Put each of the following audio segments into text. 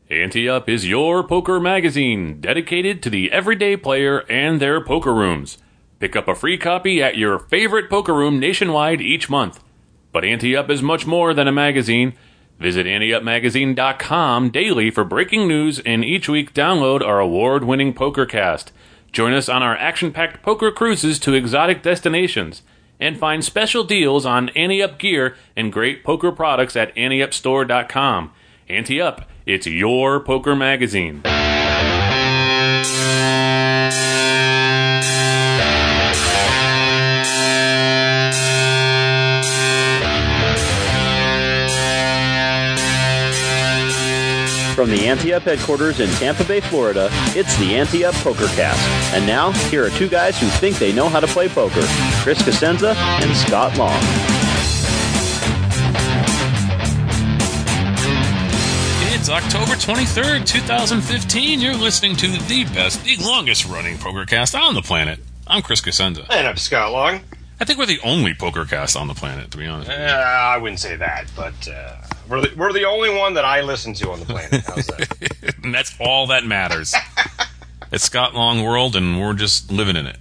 Ante Up is your poker magazine dedicated to the everyday player and their poker rooms. Pick up a free copy at your favorite poker room nationwide each month. But Ante Up is much more than a magazine. Visit AnteUpMagazine.com daily for breaking news, and each week download our award-winning PokerCast. Join us on our action-packed poker cruises to exotic destinations, and find special deals on Ante Up gear and great poker products at AnteUpStore.com. Ante Up, it's your poker magazine. From the Ante Up headquarters in Tampa Bay, Florida, it's the Ante Up PokerCast. And now, here are two guys who think they know how to play poker, Chris Cosenza and Scott Long. It's October 23rd, 2015. You're listening to the best, the longest-running PokerCast on the planet. I'm Chris Cosenza. And I'm Scott Long. I think we're the only PokerCast on the planet, to be honest. I wouldn't say that, but we're the only one that I listen to on the planet. How's that? And that's all that matters. It's Scott Long world, and we're just living in it.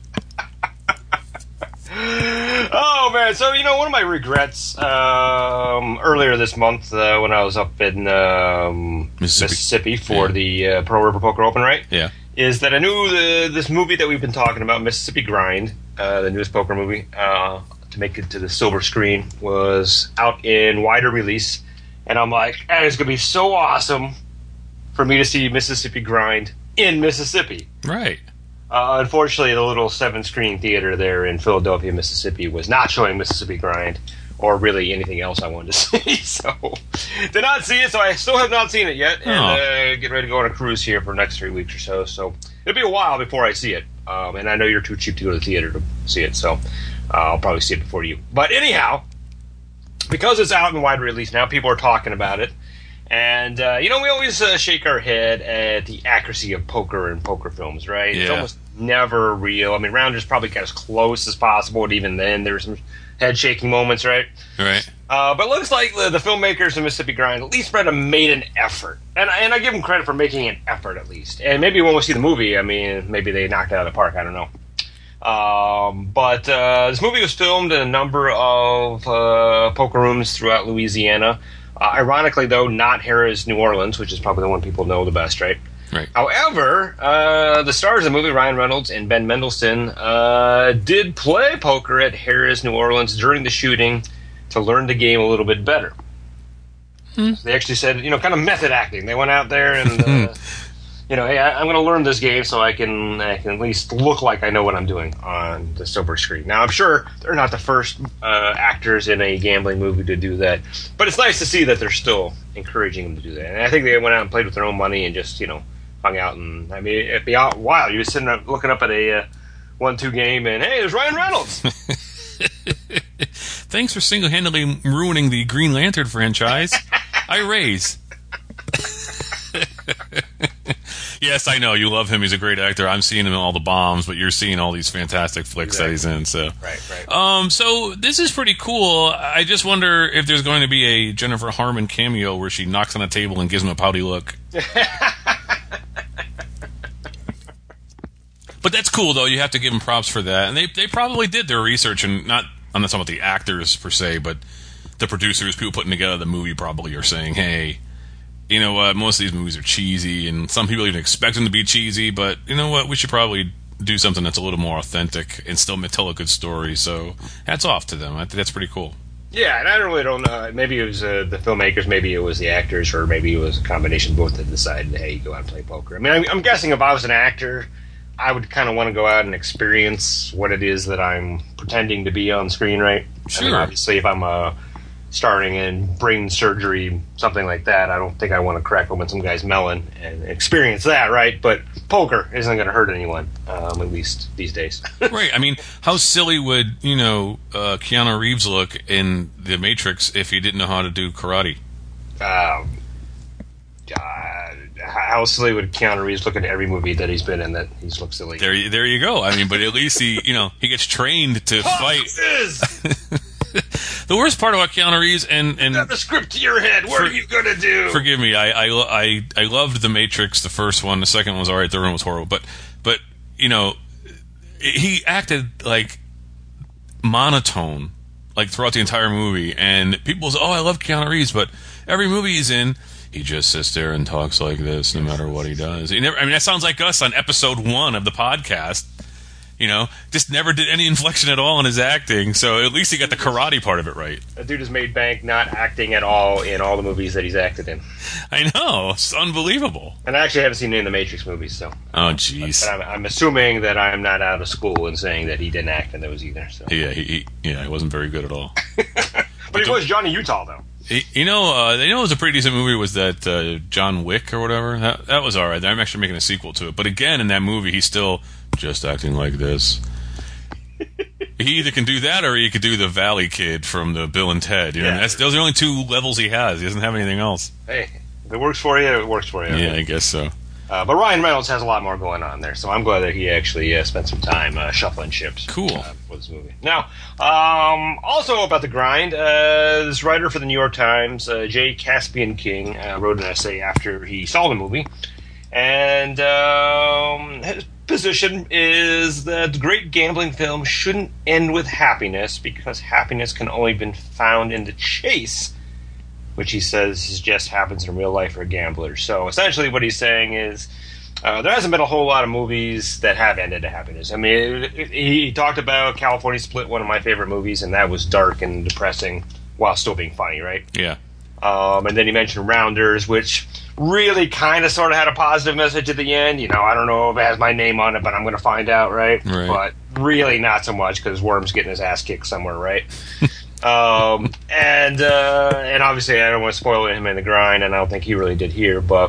Oh, man. So, one of my regrets earlier this month when I was up in Mississippi for the Pearl River Poker Open, right? Yeah. Is that I knew this movie that we've been talking about, Mississippi Grind, the newest poker movie, to make it to the silver screen, was out in wider release. And I'm like, it's going to be so awesome for me to see Mississippi Grind in Mississippi. Right. Unfortunately, the little 7-screen theater there in Philadelphia, Mississippi, was not showing Mississippi Grind, or really anything else I wanted to see. So, did not see it, so I still have not seen it yet. And getting ready to go on a cruise here for the next 3 weeks or so. So, it'll be a while before I see it. And I know you're too cheap to go to the theater to see it, so I'll probably see it before you. But anyhow, because it's out in wide release now, people are talking about it. And, we always shake our head at the accuracy of poker and poker films, right? Yeah. It's almost never real. I mean, Rounders probably got as close as possible, and even then there's some head-shaking moments, right? Right. But it looks like the filmmakers of Mississippi Grind at least made an effort. And I give them credit for making an effort, at least. And maybe when we see the movie, maybe they knocked it out of the park, I don't know. But this movie was filmed in a number of poker rooms throughout Louisiana. Ironically, though, not Harrah's New Orleans, which is probably the one people know the best, right? Right. However, the stars of the movie, Ryan Reynolds and Ben Mendelsohn, did play poker at Harrah's New Orleans during the shooting to learn the game a little bit better. So they actually said, kind of method acting. They went out there and, hey, I'm going to learn this game so I can at least look like I know what I'm doing on the silver screen. Now, I'm sure they're not the first actors in a gambling movie to do that, but it's nice to see that they're still encouraging them to do that. And I think they went out and played with their own money and just, hung out. And it'd be wild. You're sitting there looking up at a 1-2 game, and hey, there's Ryan Reynolds. Thanks for single-handedly ruining the Green Lantern franchise. I raise. Yes, I know. You love him. He's a great actor. I'm seeing him in all the bombs, but you're seeing all these fantastic flicks that he's in. So. Right. So this is pretty cool. I just wonder if there's going to be a Jennifer Harmon cameo where she knocks on a table and gives him a pouty look. But that's cool, though. You have to give them props for that. And they probably did their research, and I'm not talking about the actors per se, but the producers, people putting together the movie probably are saying, hey, you know what, most of these movies are cheesy, and some people even expect them to be cheesy, but you know what, we should probably do something that's a little more authentic and still tell a good story, so hats off to them. I think that's pretty cool. Yeah, and I really don't know. Maybe it was the filmmakers, maybe it was the actors, or maybe it was a combination of both that decided, hey, go out and play poker. I'm guessing if I was an actor, I would kind of want to go out and experience what it is that I'm pretending to be on screen, right? Sure. Obviously, if I'm starting in brain surgery, something like that, I don't think I want to crack open some guy's melon and experience that, right? But poker isn't going to hurt anyone, at least these days. Right. How silly would, Keanu Reeves look in The Matrix if he didn't know how to do karate? How silly would Keanu Reeves look in every movie that he's been in that he's looked silly? There you go. But at least he gets trained to fight. The worst part about Keanu Reeves and Got the script to your head. What are you gonna do? Forgive me. I loved The Matrix, the first one. The second one was all right. The third one was horrible. But you know, he acted like monotone like throughout the entire movie, and people say, "Oh, I love Keanu Reeves," but every movie he's in, he just sits there and talks like this, no matter what he does. I mean, that sounds like us on episode 1 of the podcast. You know, just never did any inflection at all in his acting. So at least he got the karate part of it right. That dude has made bank not acting at all in all the movies that he's acted in. I know, it's unbelievable. And I actually haven't seen any of the Matrix movies, so. Oh, jeez. But I'm assuming that I'm not out of school in saying that he didn't act in those either. So. Yeah, he wasn't very good at all. But he was Johnny Utah, though. They know it was a pretty decent movie. Was that John Wick or whatever? That was all right. I'm actually making a sequel to it. But again, in that movie, he's still just acting like this. He either can do that or he could do the Valley Kid from the Bill and Ted. You know? Those are the only 2 levels he has. He doesn't have anything else. Hey, if it works for you, it works for you. Yeah, I guess so. But Ryan Reynolds has a lot more going on there, so I'm glad that he actually spent some time shuffling ships. Cool. For this movie. Now, also about the grind, this writer for the New York Times, Jay Caspian King, wrote an essay after he saw the movie, and his position is that great gambling films shouldn't end with happiness because happiness can only be found in the chase, which he says just happens in real life for gamblers. So essentially what he's saying is there hasn't been a whole lot of movies that have ended to happiness. I mean, he talked about California Split, one of my favorite movies, and that was dark and depressing while still being funny, right? Yeah. And then he mentioned Rounders, which really kind of sort of had a positive message at the end. You know, I don't know if it has my name on it, but I'm going to find out, right? But really not so much because Worm's getting his ass kicked somewhere, right? And obviously I don't want to spoil him in the grind, and I don't think he really did here, but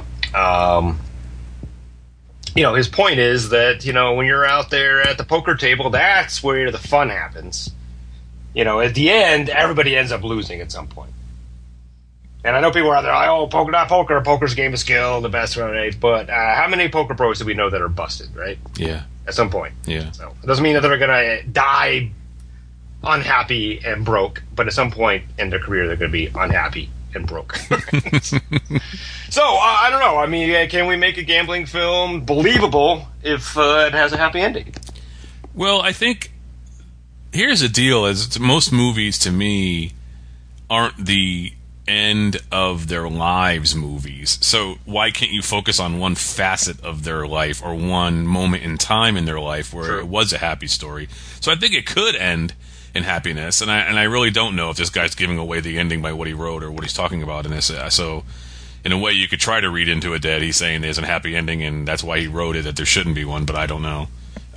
you know, his point is that, you know, when you're out there at the poker table, that's where the fun happens. You know, at the end, everybody ends up losing at some point. And I know people are out there like, oh, poker, not poker. Poker's a game of skill, the best, right? But how many poker pros do we know that are busted, right? Yeah. At some point. Yeah. So it doesn't mean that they're going to die unhappy and broke, but at some point in their career, they're going to be unhappy and broke. So, I don't know. I mean, can we make a gambling film believable if it has a happy ending? Well, I think here's the deal: is most movies to me aren't the end of their lives movies. So why can't you focus on one facet of their life or one moment in time in their life where it was a happy story? So I think it could end in happiness, and I really don't know if this guy's giving away the ending by what he wrote or what he's talking about in this. So in a way, you could try to read into it that he's saying there's a happy ending and that's why he wrote it, that there shouldn't be one, but I don't know.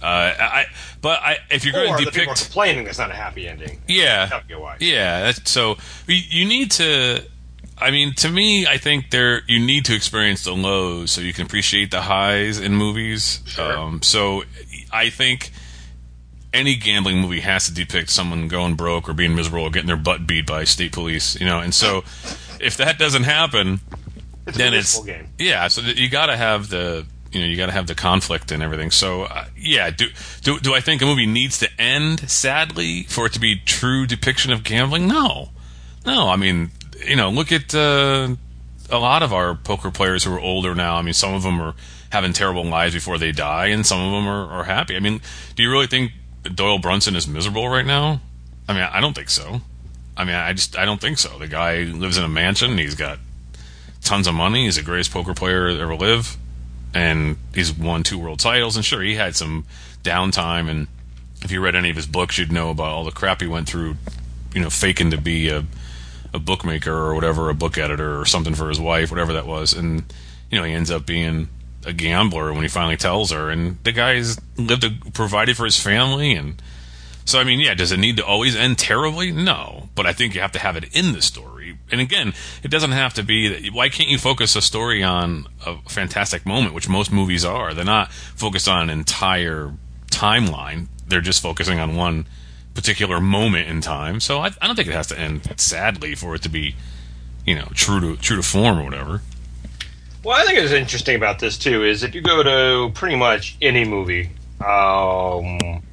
If you're going to depict, people are complaining that's not a happy ending. Yeah, why. Yeah. So you need to. I mean, to me, I think you need to experience the lows so you can appreciate the highs in movies. Sure. So I think any gambling movie has to depict someone going broke or being miserable or getting their butt beat by state police. You know, and so if that doesn't happen, then it's game. Yeah. So you got to have the. You know, you got to have the conflict and everything. So, yeah, do I think a movie needs to end sadly for it to be true depiction of gambling? No. I mean, you know, look at a lot of our poker players who are older now. I mean, some of them are having terrible lives before they die, and some of them are happy. I mean, do you really think Doyle Brunson is miserable right now? I mean, I don't think so. I mean, I don't think so. The guy lives in a mansion. He's got tons of money. He's the greatest poker player to ever live. And he's won 2 world titles, and sure, he had some downtime, and if you read any of his books, you'd know about all the crap he went through, you know, faking to be a bookmaker or whatever, a book editor or something for his wife, whatever that was, and, you know, he ends up being a gambler when he finally tells her, and the guy's provided for his family, and so, I mean, yeah, does it need to always end terribly? No, but I think you have to have it in the story. And again, it doesn't have to be that. Why can't you focus a story on a fantastic moment, which most movies are? They're not focused on an entire timeline. They're just focusing on one particular moment in time. So I don't think it has to end sadly for it to be, you know, true to form or whatever. Well, I think what's interesting about this too is if you go to pretty much any movie,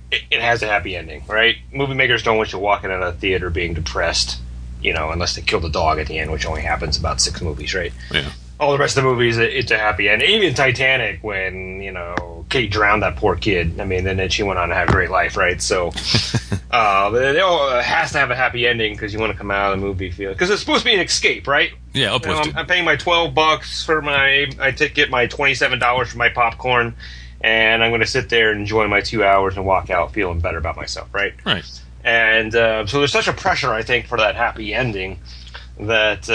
it has a happy ending, right? Movie makers don't want you walking out of the theater being depressed, unless they kill the dog at the end, which only happens about 6 movies, right? Yeah. All the rest of the movies, it's a happy end. Even Titanic, when, Kate drowned that poor kid, and then she went on to have a great life, right? So, it all has to have a happy ending because you want to come out of the movie feeling... Because it's supposed to be an escape, right? Yeah, uplifted. I'm paying my $12 for my ticket, my $27 for my popcorn, and I'm going to sit there and enjoy my 2 hours and walk out feeling better about myself, right? Right. And so there's such a pressure, I think, for that happy ending that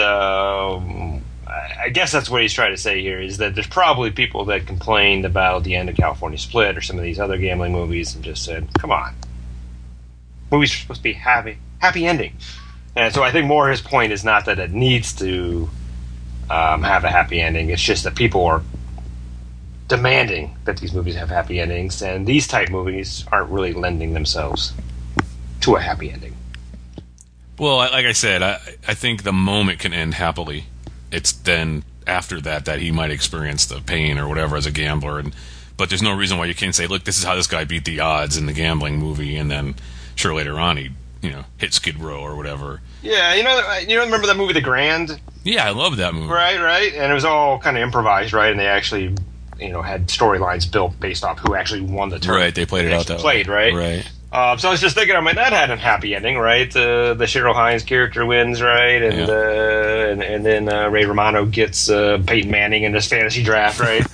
I guess that's what he's trying to say here, is that there's probably people that complained about the end of California Split or some of these other gambling movies and just said, come on. Movies are supposed to be happy ending. And so I think more his point is not that it needs to have a happy ending. It's just that people are demanding that these movies have happy endings, and these type movies aren't really lending themselves to a happy ending. Well, like I said, I think the moment can end happily. It's then after that he might experience the pain or whatever as a gambler, but there's no reason why you can't say, look, this is how this guy beat the odds in the gambling movie, and then sure later on he hit Skid Row or whatever. Yeah, remember that movie The Grand? Yeah, I love that movie. Right, and it was all kind of improvised, right? And they actually had storylines built based off who actually won the tournament. Right, they played it out that way. Right? Right. So I was just thinking, that had a happy ending, right? The Cheryl Hines character wins, right? And then Ray Romano gets Peyton Manning in this fantasy draft, right?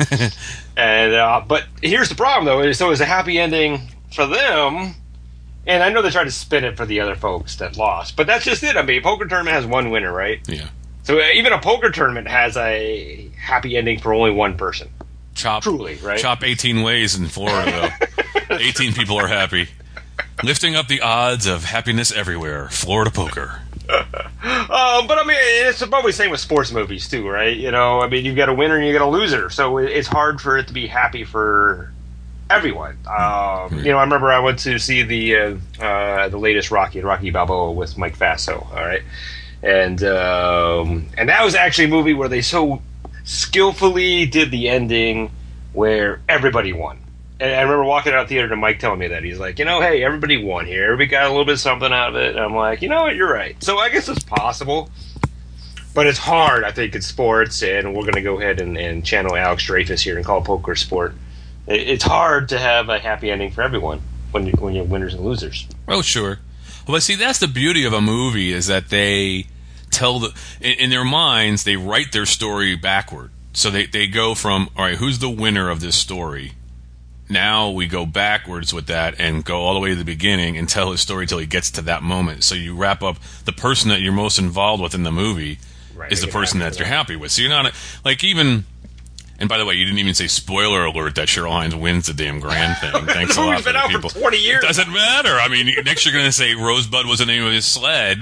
But here's the problem, though. So it was a happy ending for them, and I know they tried to spin it for the other folks that lost, but that's just it. Poker tournament has one winner, right? Yeah. So even a poker tournament has a happy ending for only one person. Truly, right? Chop 18 ways in Florida, though. 18 people are happy. Lifting up the odds of happiness everywhere. Florida poker. But it's probably the same with sports movies too, right? You've got a winner and you got a loser, so it's hard for it to be happy for everyone. I remember I went to see the latest Rocky Balboa with Mike Faso. All right, and that was actually a movie where they so skillfully did the ending where everybody won. And I remember walking out of the theater and Mike telling me that. He's like, hey, everybody won here. Everybody got a little bit of something out of it. And I'm like, you know what, you're right. So I guess it's possible. But it's hard, I think, in sports. And we're going to go ahead and channel Alex Dreyfus here and call poker sport. It's hard to have a happy ending for everyone when you're winners and losers. Oh, sure. Well, see, that's the beauty of a movie, is that they tell in their minds, they write their story backward. So they go from, all right, who's the winner of this story? Now we go backwards with that and go all the way to the beginning and tell his story till he gets to that moment. So you wrap up the person that you're most involved with in the movie is the person that you're happy with. So you're not even. And by the way, you didn't even say spoiler alert that Cheryl Hines wins the damn grand thing. Thanks a lot for been the out people. for 20 years. It doesn't matter. Next you're going to say Rosebud was the name of his sled.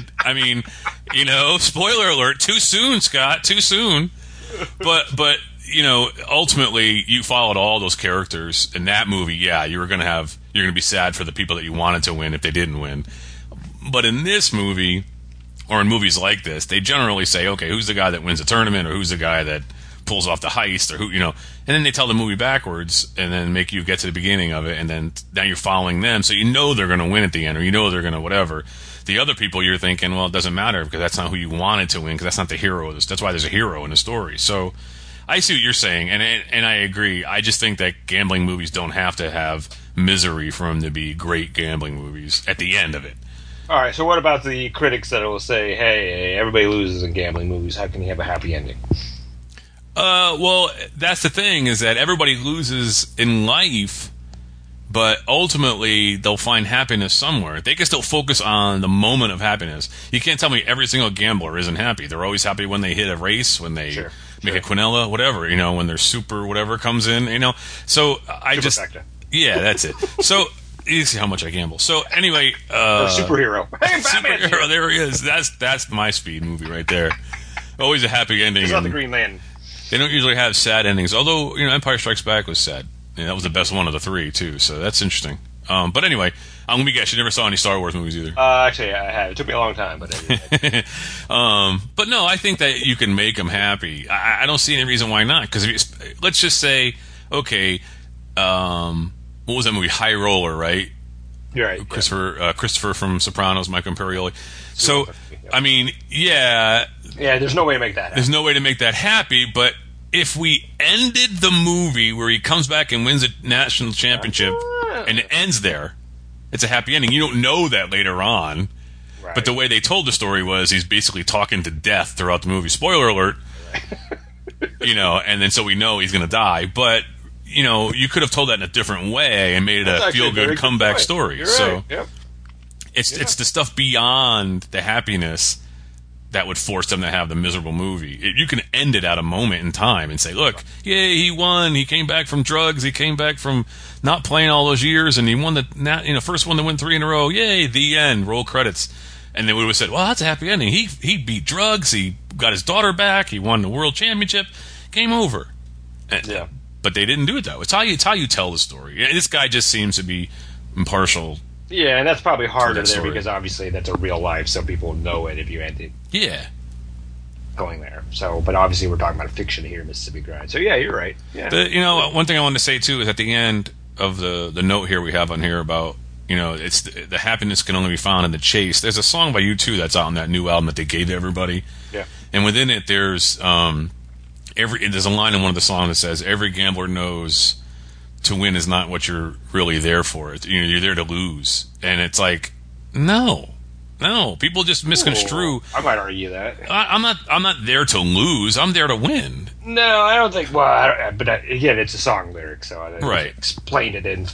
Spoiler alert. Too soon, Scott. Too soon. But. Ultimately, you followed all those characters in that movie. Yeah, you're going to be sad for the people that you wanted to win if they didn't win. But in this movie, or in movies like this, they generally say, okay, who's the guy that wins the tournament, or who's the guy that pulls off the heist, or and then they tell the movie backwards and then make you get to the beginning of it, and then now you're following them, so they're going to win at the end, or they're going to whatever. The other people, you're thinking, well, it doesn't matter because that's not who you wanted to win, because that's not the hero. That's why there's a hero in the story. So I see what you're saying, and I agree. I just think that gambling movies don't have to have misery for them to be great gambling movies at the end of it. All right, so what about the critics that will say, hey, everybody loses in gambling movies, how can you have a happy ending? Well, that's the thing, is that everybody loses in life, but ultimately they'll find happiness somewhere. They can still focus on the moment of happiness. You can't tell me every single gambler isn't happy. They're always happy when they hit a race, when they make a quinella, whatever, when their super whatever comes in, So I just... Superfecta. Yeah, that's it. So... You see how much I gamble. So anyway, superhero. Hey, Batman! Superhero, there he is. That's my speed movie right there. Always a happy ending. He's on the Green Lantern. They don't usually have sad endings, although Empire Strikes Back was sad. That was the best one of the three too. So that's interesting. But anyway, let me guess. You never saw any Star Wars movies either. Actually, I have. It took me a long time, but I did. But no, I think that you can make them happy. I don't see any reason why not. Because let's just say, okay. What was that movie? High Roller, right? You're right. Christopher from Sopranos, Mike Imperioli. So, I mean, yeah. Yeah, there's no way to make that happen. There's no way to make that happy, but if we ended the movie where he comes back and wins a national championship and it ends there, it's a happy ending. You don't know that later on. Right. But the way they told the story was he's basically talking to death throughout the movie. Spoiler alert. And then so we know he's going to die. But, you could have told that in a different way and made it a feel-good comeback story. You're so right. Yep. It's the stuff beyond the happiness that would force them to have the miserable movie. You can end it at a moment in time and say, look, yay, he won. He came back from drugs. He came back from not playing all those years, and he won the first one to win 3 in a row. Yay, the end. Roll credits. And then we would have said, well, that's a happy ending. He beat drugs. He got his daughter back. He won the world championship. Game over. Yeah. But they didn't do it, though. It's how you tell the story. This guy just seems to be impartial. Yeah, and that's probably harder there because obviously that's a real life, so people know it if you ended going there. So, but obviously we're talking about a fiction here, Mississippi Grind. So yeah, you're right. Yeah. One thing I wanted to say too is at the end of the note here we have on here about it's the happiness can only be found in the chase. There's a song by U2 that's out on that new album that they gave to everybody. Yeah. And within it, there's there's a line in one of the songs that says, "Every gambler knows to win is not what you're really there for. You're there to lose." And it's like, no, people just misconstrue. I might argue that. I'm not there to lose. I'm there to win. No, I don't think. Well, but again, it's a song lyric, so I explained it in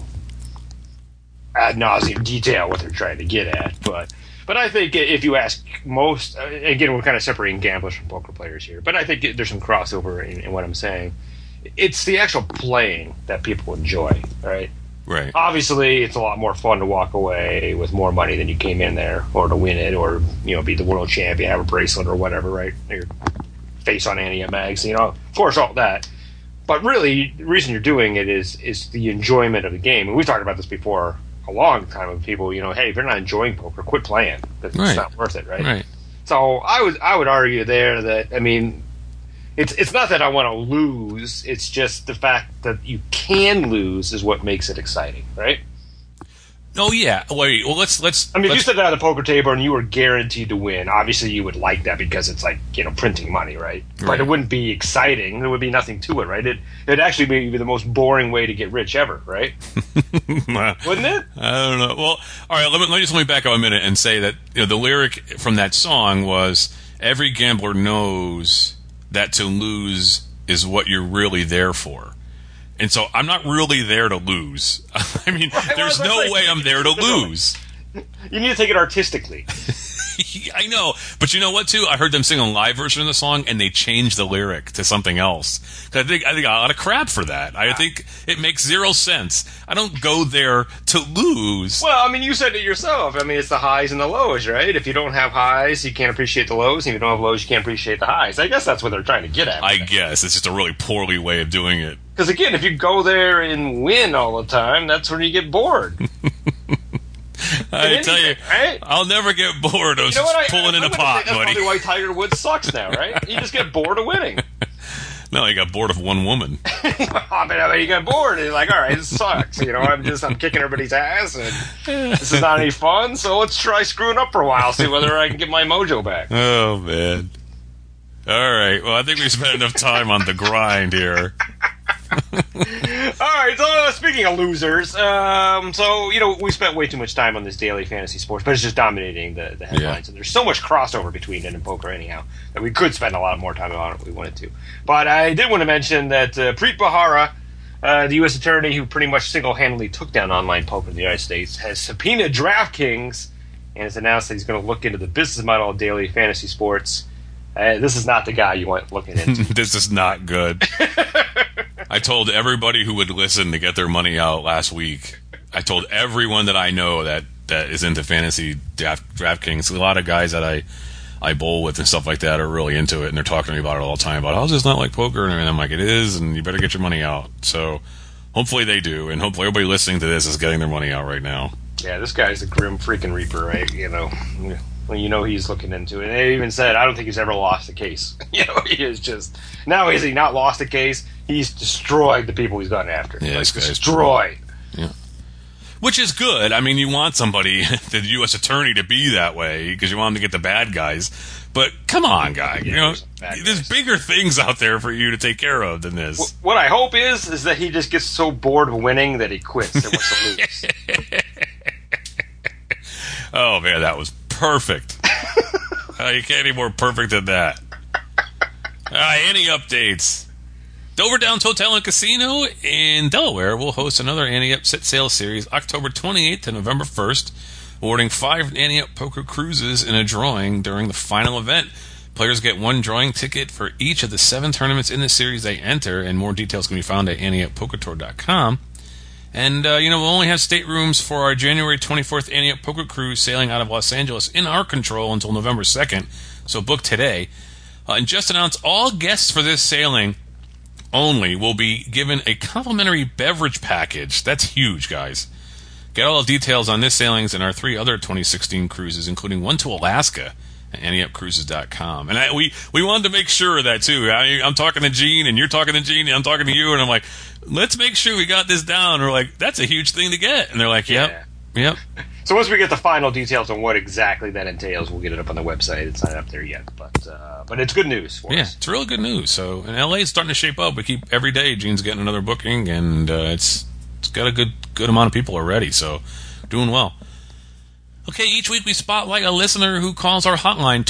ad nauseum detail what they're trying to get at. But I think if you ask most, again, we're kind of separating gamblers from poker players here, but I think there's some crossover in what I'm saying. It's the actual playing that people enjoy, right? Right. Obviously, it's a lot more fun to walk away with more money than you came in there, or to win it, or be the world champion, have a bracelet or whatever, right? Your face on Antioch magazine, of course, all that. But really, the reason you're doing it is the enjoyment of the game. And we've talked about this before a long time with people. Hey, if you're not enjoying poker, quit playing. It's not worth it, right? Right. So I would argue there that it's not that I want to lose. It's just the fact that you can lose is what makes it exciting, right? Oh yeah. Wait. Well, let's. If you sit down at the poker table and you were guaranteed to win, obviously you would like that because it's like printing money, right? But it wouldn't be exciting. There would be nothing to it, right? It'd actually be the most boring way to get rich ever, right? Wouldn't it? I don't know. Well, all right. Let me back up a minute and say that the lyric from that song was, "Every gambler knows that to lose is what you're really there for." And so I'm not really there to lose. There's no way I'm there to lose. You need to take it artistically. I know. But you know what, too? I heard them sing a live version of the song, and they changed the lyric to something else. I think I got a lot of crap for that. I think it makes zero sense. I don't go there to lose. Well, you said it yourself. It's the highs and the lows, right? If you don't have highs, you can't appreciate the lows. And if you don't have lows, you can't appreciate the highs. I guess that's what they're trying to get at. I guess. It's just a really poorly way of doing it. Because, again, if you go there and win all the time, that's when you get bored. I tell you, right? I'll never get bored of pulling in a pot, that's buddy. That's probably why Tiger Woods sucks now, right? You just get bored of winning. No, he got bored of one woman. You got bored, and you're like, all right, this sucks. I'm kicking everybody's ass, and this is not any fun, so let's try screwing up for a while, see whether I can get my mojo back. Oh, man. All right, well, I think we spent enough time on the grind here. Alright, so speaking of losers, we spent way too much time on this daily fantasy sports, but it's just dominating the headlines, and there's so much crossover between it and poker anyhow, that we could spend a lot more time on it if we wanted to. But I did want to mention that Preet Bharara, the U.S. attorney who pretty much single-handedly took down online poker in the United States, has subpoenaed DraftKings and has announced that he's going to look into the business model of daily fantasy sports. This is not the guy you want looking into. This is not good. I told everybody who would listen to get their money out last week. I told everyone that I know that is into fantasy DraftKings. A lot of guys that I bowl with and stuff like that are really into it, and they're talking to me about it all the time. About, it's not like poker, and I'm like, it is, and you better get your money out. So hopefully they do, and hopefully everybody listening to this is getting their money out right now. Yeah, this guy's a grim freaking reaper, right? When he's looking into it. And they even said, I don't think he's ever lost a case. He is just... Now has he not lost a case? He's destroyed the people he's gone after. Yeah, this guy's destroyed. Yeah. Which is good. I mean, you want somebody, the U.S. attorney, to be that way because you want them to get the bad guys. But come on, guy. There's bigger things out there for you to take care of than this. What I hope is that he just gets so bored of winning that he quits and wants to lose. Oh, man, that was perfect. You can't any more perfect than that. Any updates? Dover Downs Hotel and Casino in Delaware will host another Ante Up Set Sail Series October 28th to November 1st, awarding 5 Ante Up Poker cruises in a drawing during the final event. Players get 1 drawing ticket for each of the 7 tournaments in the series they enter, and more details can be found at AnteUpPokerTour.com. And, we'll only have staterooms for our January 24th Ante Up Poker Cruise sailing out of Los Angeles in our control until November 2nd, so book today. And just announced all guests for this sailing only will be given a complimentary beverage package. That's huge, guys. Get all the details on this sailings and our 3 other 2016 cruises, including one to Alaska at AnteUpCruises.com. And we wanted to make sure of that, too. I'm talking to Gene, and you're talking to Gene, and I'm talking to you, and I'm like, let's make sure we got this down. And we're like, that's a huge thing to get. And they're like, yep. So once we get the final details on what exactly that entails, we'll get it up on the website. It's not up there yet, but it's good news for us. Yeah, it's really good news. So, and LA is starting to shape up. We keep every day. Gene's getting another booking, and it's got a good amount of people already. So, doing well. Okay, each week we spotlight a listener who calls our hotline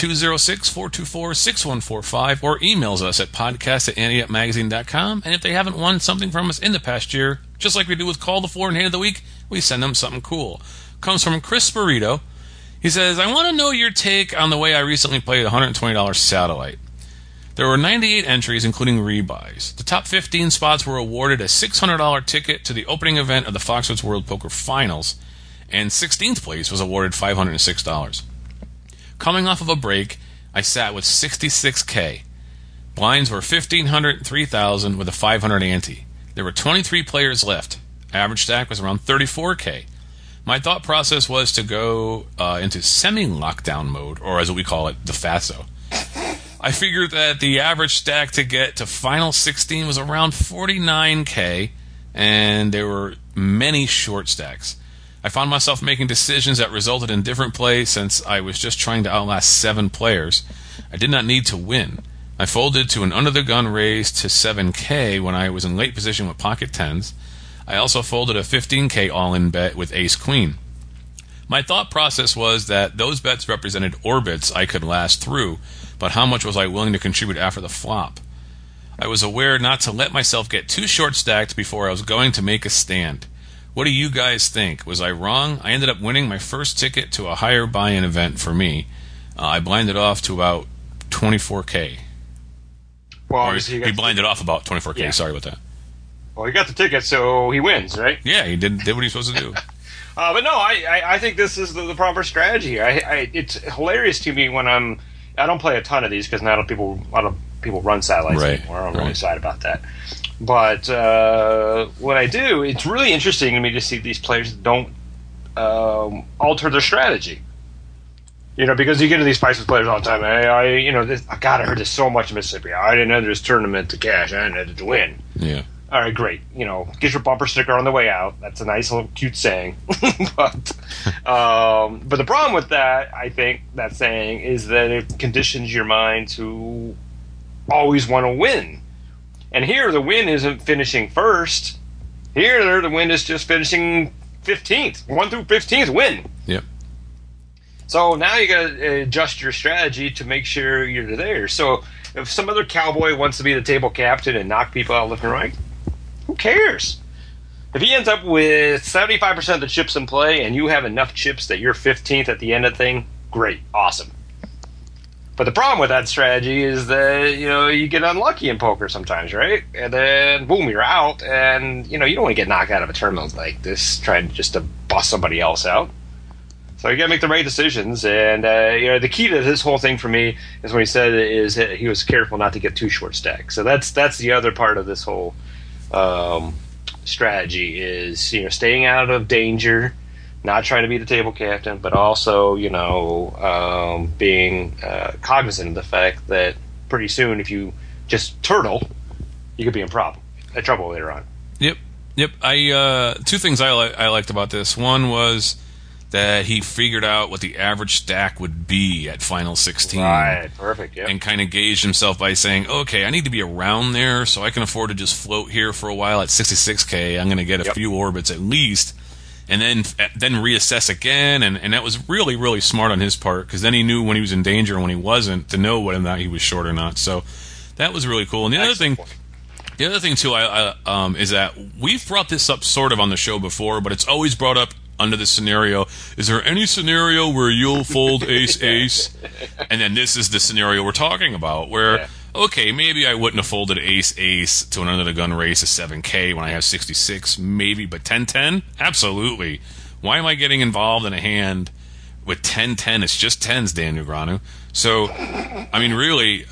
206-424-6145 or emails us at podcast@anteupmagazine.com. And if they haven't won something from us in the past year, just like we do with Call the Floor and Hand of the Week, we send them something cool. Comes from Chris Burrito. He says, I want to know your take on the way I recently played $120 Satellite. There were 98 entries, including rebuys. The top 15 spots were awarded a $600 ticket to the opening event of the Foxwoods World Poker Finals, and 16th place was awarded $506. Coming off of a break, I sat with $66K. Blinds were 1,500 and 3,000 with a 500 ante. There were 23 players left. Average stack was around 34K. My thought process was to go into semi-lockdown mode, or as we call it, the FASO. I figured that the average stack to get to Final 16 was around 49K, and there were many short stacks. I found myself making decisions that resulted in different plays since I was just trying to outlast 7 players. I did not need to win. I folded to an under-the-gun raise to 7K when I was in late position with pocket tens. I also folded a 15K all-in bet with ace-queen. My thought process was that those bets represented orbits I could last through, but how much was I willing to contribute after the flop? I was aware not to let myself get too short-stacked before I was going to make a stand. What do you guys think? Was I wrong? I ended up winning my first ticket to a higher buy-in event for me. I blinded off to about 24K. Well, obviously he blinded off about 24K. Yeah. Sorry about that. Well, he got the ticket, so he wins, right? Yeah, he did what he's supposed to do. But no, I think this is the proper strategy. It's hilarious to me when I don't play a ton of these because not a lot of people run satellites anymore. I'm really sad about that. But when I do, it's really interesting to me to see these players that don't alter their strategy. Because you get into these fights with players all the time. I heard this so much in Mississippi. I didn't enter this tournament to cash. I entered it to win. Yeah. All right, great. Get your bumper sticker on the way out. That's a nice little cute saying. but the problem with that, I think, that saying is that it conditions your mind to always want to win. And here, the win isn't finishing first. Here, the win is just finishing 15th. 1 through 15th win. Yep. So now you got to adjust your strategy to make sure you're there. So if some other cowboy wants to be the table captain and knock people out left and right, who cares? If he ends up with 75% of the chips in play and you have enough chips that you're 15th at the end of the thing, great, awesome. But the problem with that strategy is that, you get unlucky in poker sometimes, right? And then, boom, you're out, and, you don't want to get knocked out of a tournament like this trying just to bust somebody else out. So you got to make the right decisions, and the key to this whole thing for me is when he said is that he was careful not to get too short stacked. So that's the other part of this whole strategy is staying out of danger, not trying to be the table captain, but also being cognizant of the fact that pretty soon if you just turtle, you could be in trouble later on. Yep. Yep. Two things I liked about this. One was that he figured out what the average stack would be at Final 16. Right, perfect, yeah. And kind of gauged himself by saying, okay, I need to be around there so I can afford to just float here for a while at 66K. I'm going to get a few orbits at least, and then reassess again. And that was really, really smart on his part, because then he knew when he was in danger and when he wasn't to know whether or not he was short or not. So that was really cool. And the other thing too, is that we've brought this up sort of on the show before, but it's always brought up under this scenario. Is there any scenario where you'll fold ace? And then this is the scenario we're talking about, where, okay, maybe I wouldn't have folded ace to an under the gun race of 7K when I have 66, maybe, but 10-10? Absolutely. Why am I getting involved in a hand with 10-10? It's just tens, Dan Negreanu. So, I mean, really,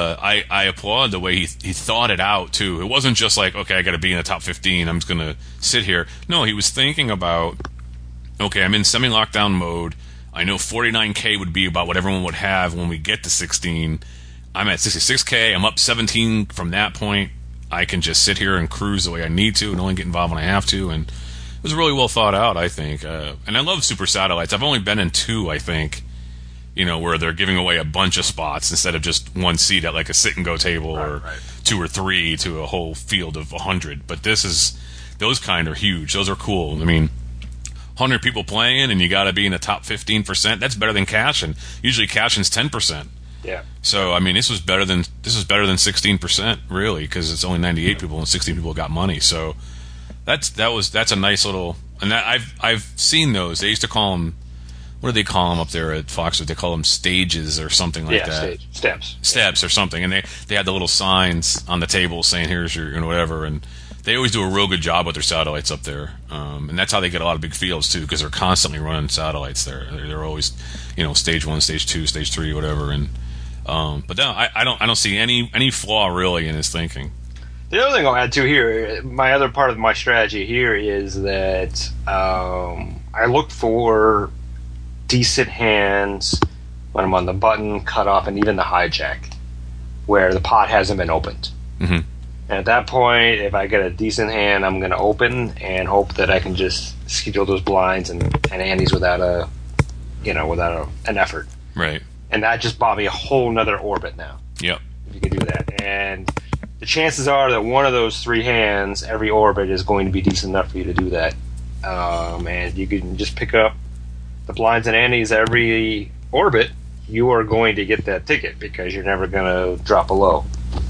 I applaud the way he thought it out, too. It wasn't just like, okay, I got to be in the top 15, I'm just going to sit here. No, he was thinking about, okay, I'm in semi-lockdown mode. I know 49K would be about what everyone would have when we get to 16. I'm at 66K. I'm up 17 from that point. I can just sit here and cruise the way I need to and only get involved when I have to. And it was really well thought out, I think. And I love Super Satellites. I've only been in 2, I think, where they're giving away a bunch of spots instead of just one seat at like a sit-and-go table or 2 or 3 to a whole field of 100. But those kind are huge. Those are cool. I mean, 100 people playing and you got to be in the top 15%. That's better than cash, and usually cashing's 10%. Yeah. So I mean, this was better than 16%, really, because it's only 98 people and 16 people got money. So that's a nice little. And that I've seen those. They used to call them. What do they call them up there at Foxwood? They call them stages or something like that. Steps or something. And they had the little signs on the table saying, "Here's your whatever." And they always do a real good job with their satellites up there, and that's how they get a lot of big fields too, because they're constantly running satellites there. They're always, stage 1, stage 2, stage 3, whatever. And but no, I don't see any flaw really in his thinking. The other thing I'll add to here, my other part of my strategy here is that I look for decent hands when I'm on the button, cutoff, and even the hijack, where the pot hasn't been opened. Mm-hmm. And at that point, if I get a decent hand, I'm going to open and hope that I can just schedule those blinds and antes without an effort. Right. And that just bought me a whole nother orbit now. Yep. If you can do that. And the chances are that one of those 3 hands, every orbit, is going to be decent enough for you to do that. And you can just pick up the blinds and antes every orbit. You are going to get that ticket because you're never going to drop below.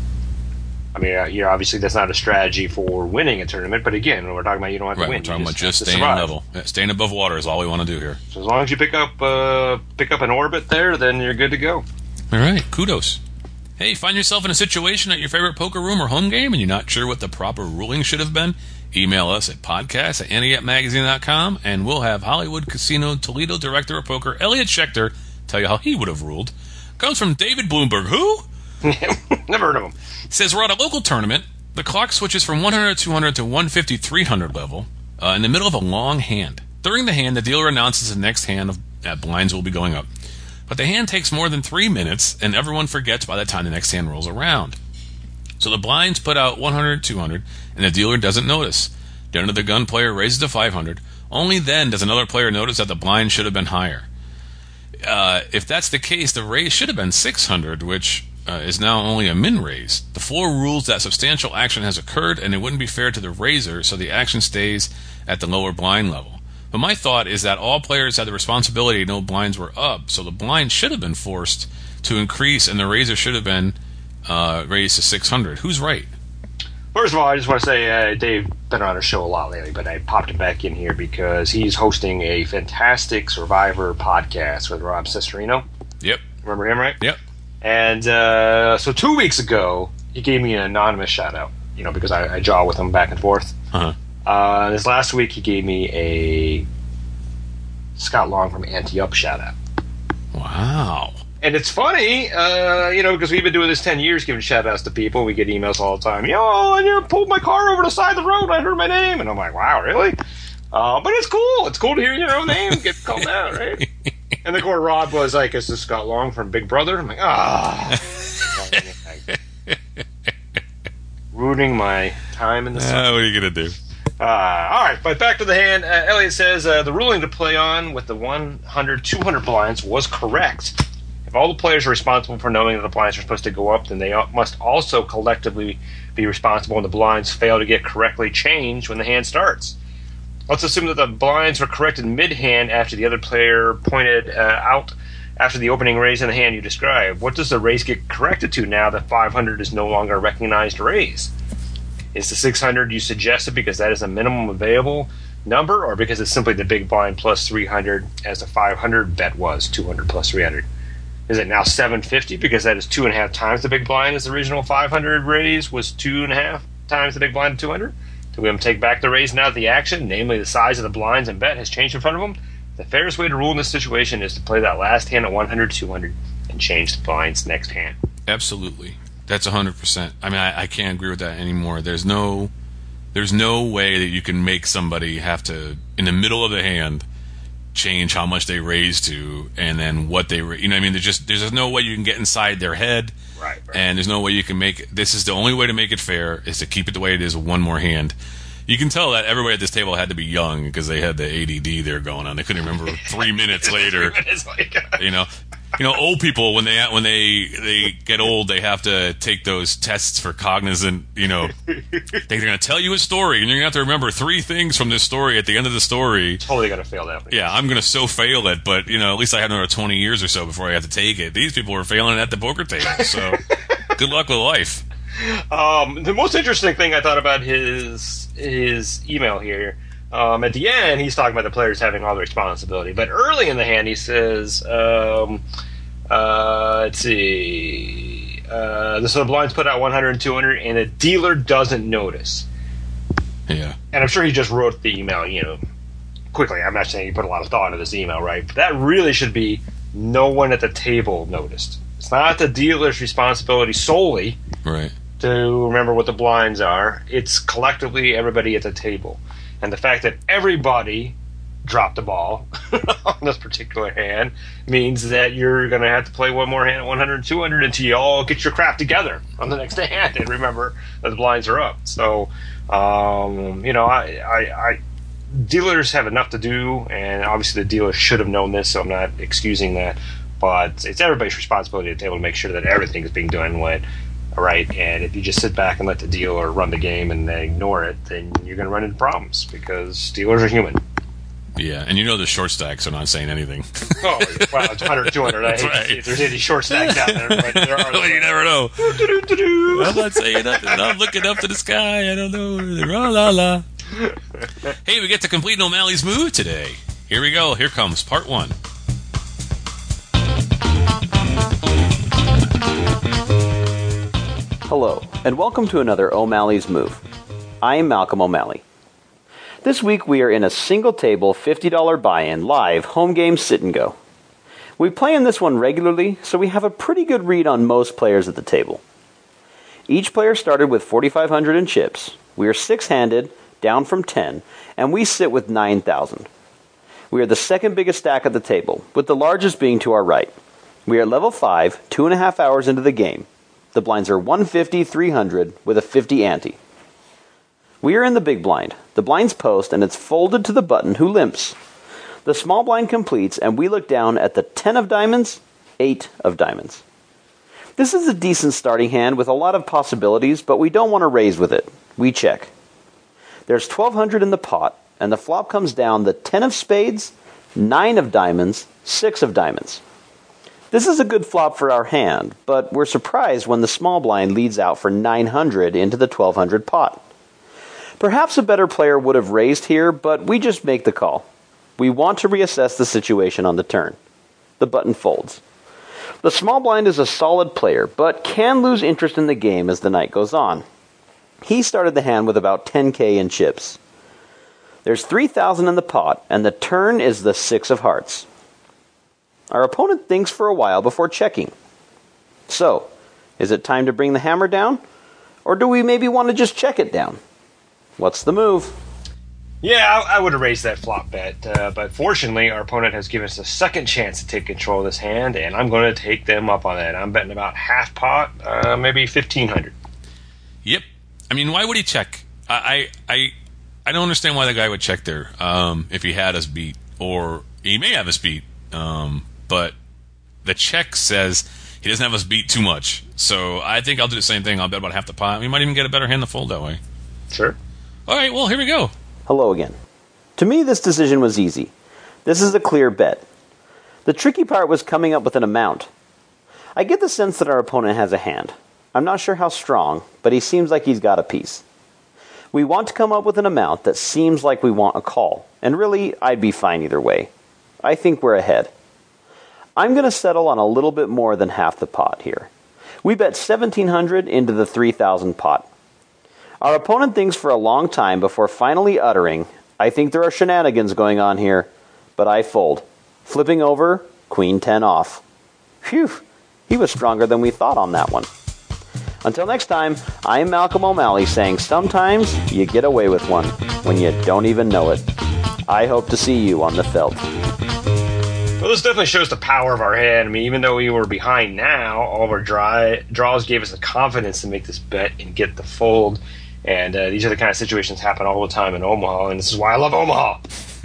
I mean, obviously that's not a strategy for winning a tournament, but again, we're talking about you don't have to win. We're talking about just staying level. Staying above water is all we want to do here. So as long as you pick up an orbit there, then you're good to go. All right, kudos. Hey, find yourself in a situation at your favorite poker room or home game and you're not sure what the proper ruling should have been? Email us at podcast@antiupmagazine.com and we'll have Hollywood Casino Toledo Director of Poker Elliot Schechter tell you how he would have ruled. Comes from David Bloomberg. Who? Never heard of him. Says we're at a local tournament. The clock switches from 100, 200 to 150, 300 level in the middle of a long hand. During the hand, the dealer announces the next hand of blinds will be going up. But the hand takes more than 3 minutes, and everyone forgets by the time the next hand rolls around. So the blinds put out 100, 200, and the dealer doesn't notice. The under the gun player raises to 500. Only then does another player notice that the blind should have been higher. If that's the case, the raise should have been 600, which is now only a min raise. The floor rules that substantial action has occurred and it wouldn't be fair to the raiser, so the action stays at the lower blind level. But my thought is that all players had the responsibility to know blinds were up, so the blind should have been forced to increase and the raiser should have been raised to 600. Who's right? First of all, I just want to say Dave's been on our show a lot lately, but I popped him back in here because he's hosting a fantastic Survivor podcast with Rob Cesternino. Yep. Remember him, right? Yep. And so 2 weeks ago, he gave me an anonymous shout-out, because I jaw with him back and forth. Uh-huh. This last week, he gave me a Scott Long from Anti-Up shout-out. Wow. And it's funny, because we've been doing this 10 years, giving shout-outs to people. We get emails all the time. You pulled my car over the side of the road. I heard my name. And I'm like, wow, really? But it's cool. It's cool to hear your own name get called out, right? And the core Rob was like, is this Scott Long from Big Brother? I'm like, ruining my time in the sun. What are you going to do? All right, but back to the hand. Elliot says the ruling to play on with the 100, 200 blinds was correct. If all the players are responsible for knowing that the blinds are supposed to go up, then they must also collectively be responsible when the blinds fail to get correctly changed when the hand starts. Let's assume that the blinds were corrected mid-hand after the other player pointed out after the opening raise in the hand you described. What does the raise get corrected to now that 500 is no longer a recognized raise? Is the 600 you suggested because that is a minimum available number, or because it's simply the big blind plus 300 as the 500 bet was 200 plus 300? Is it now 750 because that is 2.5 times the big blind as the original 500 raise was 2.5 times the big blind 200? Do we take back the raise now that the action, namely the size of the blinds and bet, has changed in front of them? The fairest way to rule in this situation is to play that last hand at 100, 200 and change the blinds next hand. Absolutely. That's 100%. I mean, I can't agree with that anymore. There's no way that you can make somebody have to, in the middle of the hand, change how much they raise to, and then what they, you know what I mean? There's no way you can get inside their head, right. And there's no way you can make, this is the only way to make it fair, is to keep it the way it is with one more hand. You can tell that everybody at this table had to be young because they had the ADD there going on. They couldn't remember 3 minutes later. 3 minutes later. You know, old people when they get old, they have to take those tests for cognizant. You know, they're going to tell you a story, and you're going to have to remember 3 things from this story at the end of the story. Totally going to fail that. Yeah, I'm going to so fail it, but you know, at least I have another 20 years or so before I have to take it. These people were failing at the poker table, so good luck with life. The most interesting thing I thought about his email here. At the end, he's talking about the players having all the responsibility, but early in the hand, he says, let's see, so the blinds put out 100 and 200, and the dealer doesn't notice. Yeah. And I'm sure he just wrote the email, you know, quickly. I'm not saying he put a lot of thought into this email, right? But that really should be no one at the table noticed. It's not the dealer's responsibility solely. Right. To remember what the blinds are. It's collectively everybody at the table. And the fact that everybody dropped the ball on this particular hand means that you're going to have to play one more hand at 100 and 200 until you all get your crap together on the next hand and remember that the blinds are up. So, you know, I dealers have enough to do, and obviously the dealer should have known this, so I'm not excusing that. But it's everybody's responsibility at the table to make sure that everything is being done right, and if you just sit back and let the dealer run the game and they ignore it, then you're going to run into problems because dealers are human. Yeah, and you know the short stacks are not saying anything. Oh, well, it's 100, 200. I hate to see if there's any short stacks out there, but there are. Well, you never know. I'm not saying nothing. I'm looking up to the sky. I don't know. La, la, la. Hey, we get to complete O'Malley's move today. Here we go. Here comes part 1. Hello, and welcome to another O'Malley's Move. I am Malcolm O'Malley. This week we are in a single-table $50 buy-in live home game sit-and-go. We play in this one regularly, so we have a pretty good read on most players at the table. Each player started with 4,500 in chips. We are 6-handed, down from 10, and we sit with 9,000. We are the second biggest stack at the table, with the largest being to our right. We are at level 5, 2.5 hours into the game. The blinds are 150, 300, with a 50 ante. We are in the big blind. The blind's post, and it's folded to the button who limps. The small blind completes, and we look down at the 10 of diamonds, 8 of diamonds. This is a decent starting hand with a lot of possibilities, but we don't want to raise with it. We check. There's 1,200 in the pot, and the flop comes down the 10 of spades, 9 of diamonds, 6 of diamonds. This is a good flop for our hand, but we're surprised when the small blind leads out for 900 into the 1,200 pot. Perhaps a better player would have raised here, but we just make the call. We want to reassess the situation on the turn. The button folds. The small blind is a solid player, but can lose interest in the game as the night goes on. He started the hand with about 10k in chips. There's 3,000 in the pot, and the turn is the 6 of hearts. Our opponent thinks for a while before checking. So, is it time to bring the hammer down? Or do we maybe want to just check it down? What's the move? Yeah, I would have raised that flop bet, but fortunately our opponent has given us a second chance to take control of this hand, and I'm going to take them up on that. I'm betting about half pot, maybe 1,500. Yep. I mean, why would he check? I I don't understand why the guy would check there if he had us beat, or he may have us beat, but the check says he doesn't have us beat too much. So I think I'll do the same thing. I'll bet about half the pot. We might even get a better hand to fold that way. Sure. All right, well, here we go. Hello again. To me, this decision was easy. This is a clear bet. The tricky part was coming up with an amount. I get the sense that our opponent has a hand. I'm not sure how strong, but he seems like he's got a piece. We want to come up with an amount that seems like we want a call, and really, I'd be fine either way. I think we're ahead. I'm going to settle on a little bit more than half the pot here. We bet $1,700 into the $3,000 pot. Our opponent thinks for a long time before finally uttering, "I think there are shenanigans going on here," but I fold. Flipping over, Queen 10 off. Phew, he was stronger than we thought on that one. Until next time, I'm Malcolm O'Malley saying sometimes you get away with one when you don't even know it. I hope to see you on the felt. Well, this definitely shows the power of our hand. I mean, even though we were behind now, all of our draws gave us the confidence to make this bet and get the fold. And these are the kind of situations happen all the time in Omaha, and this is why I love Omaha.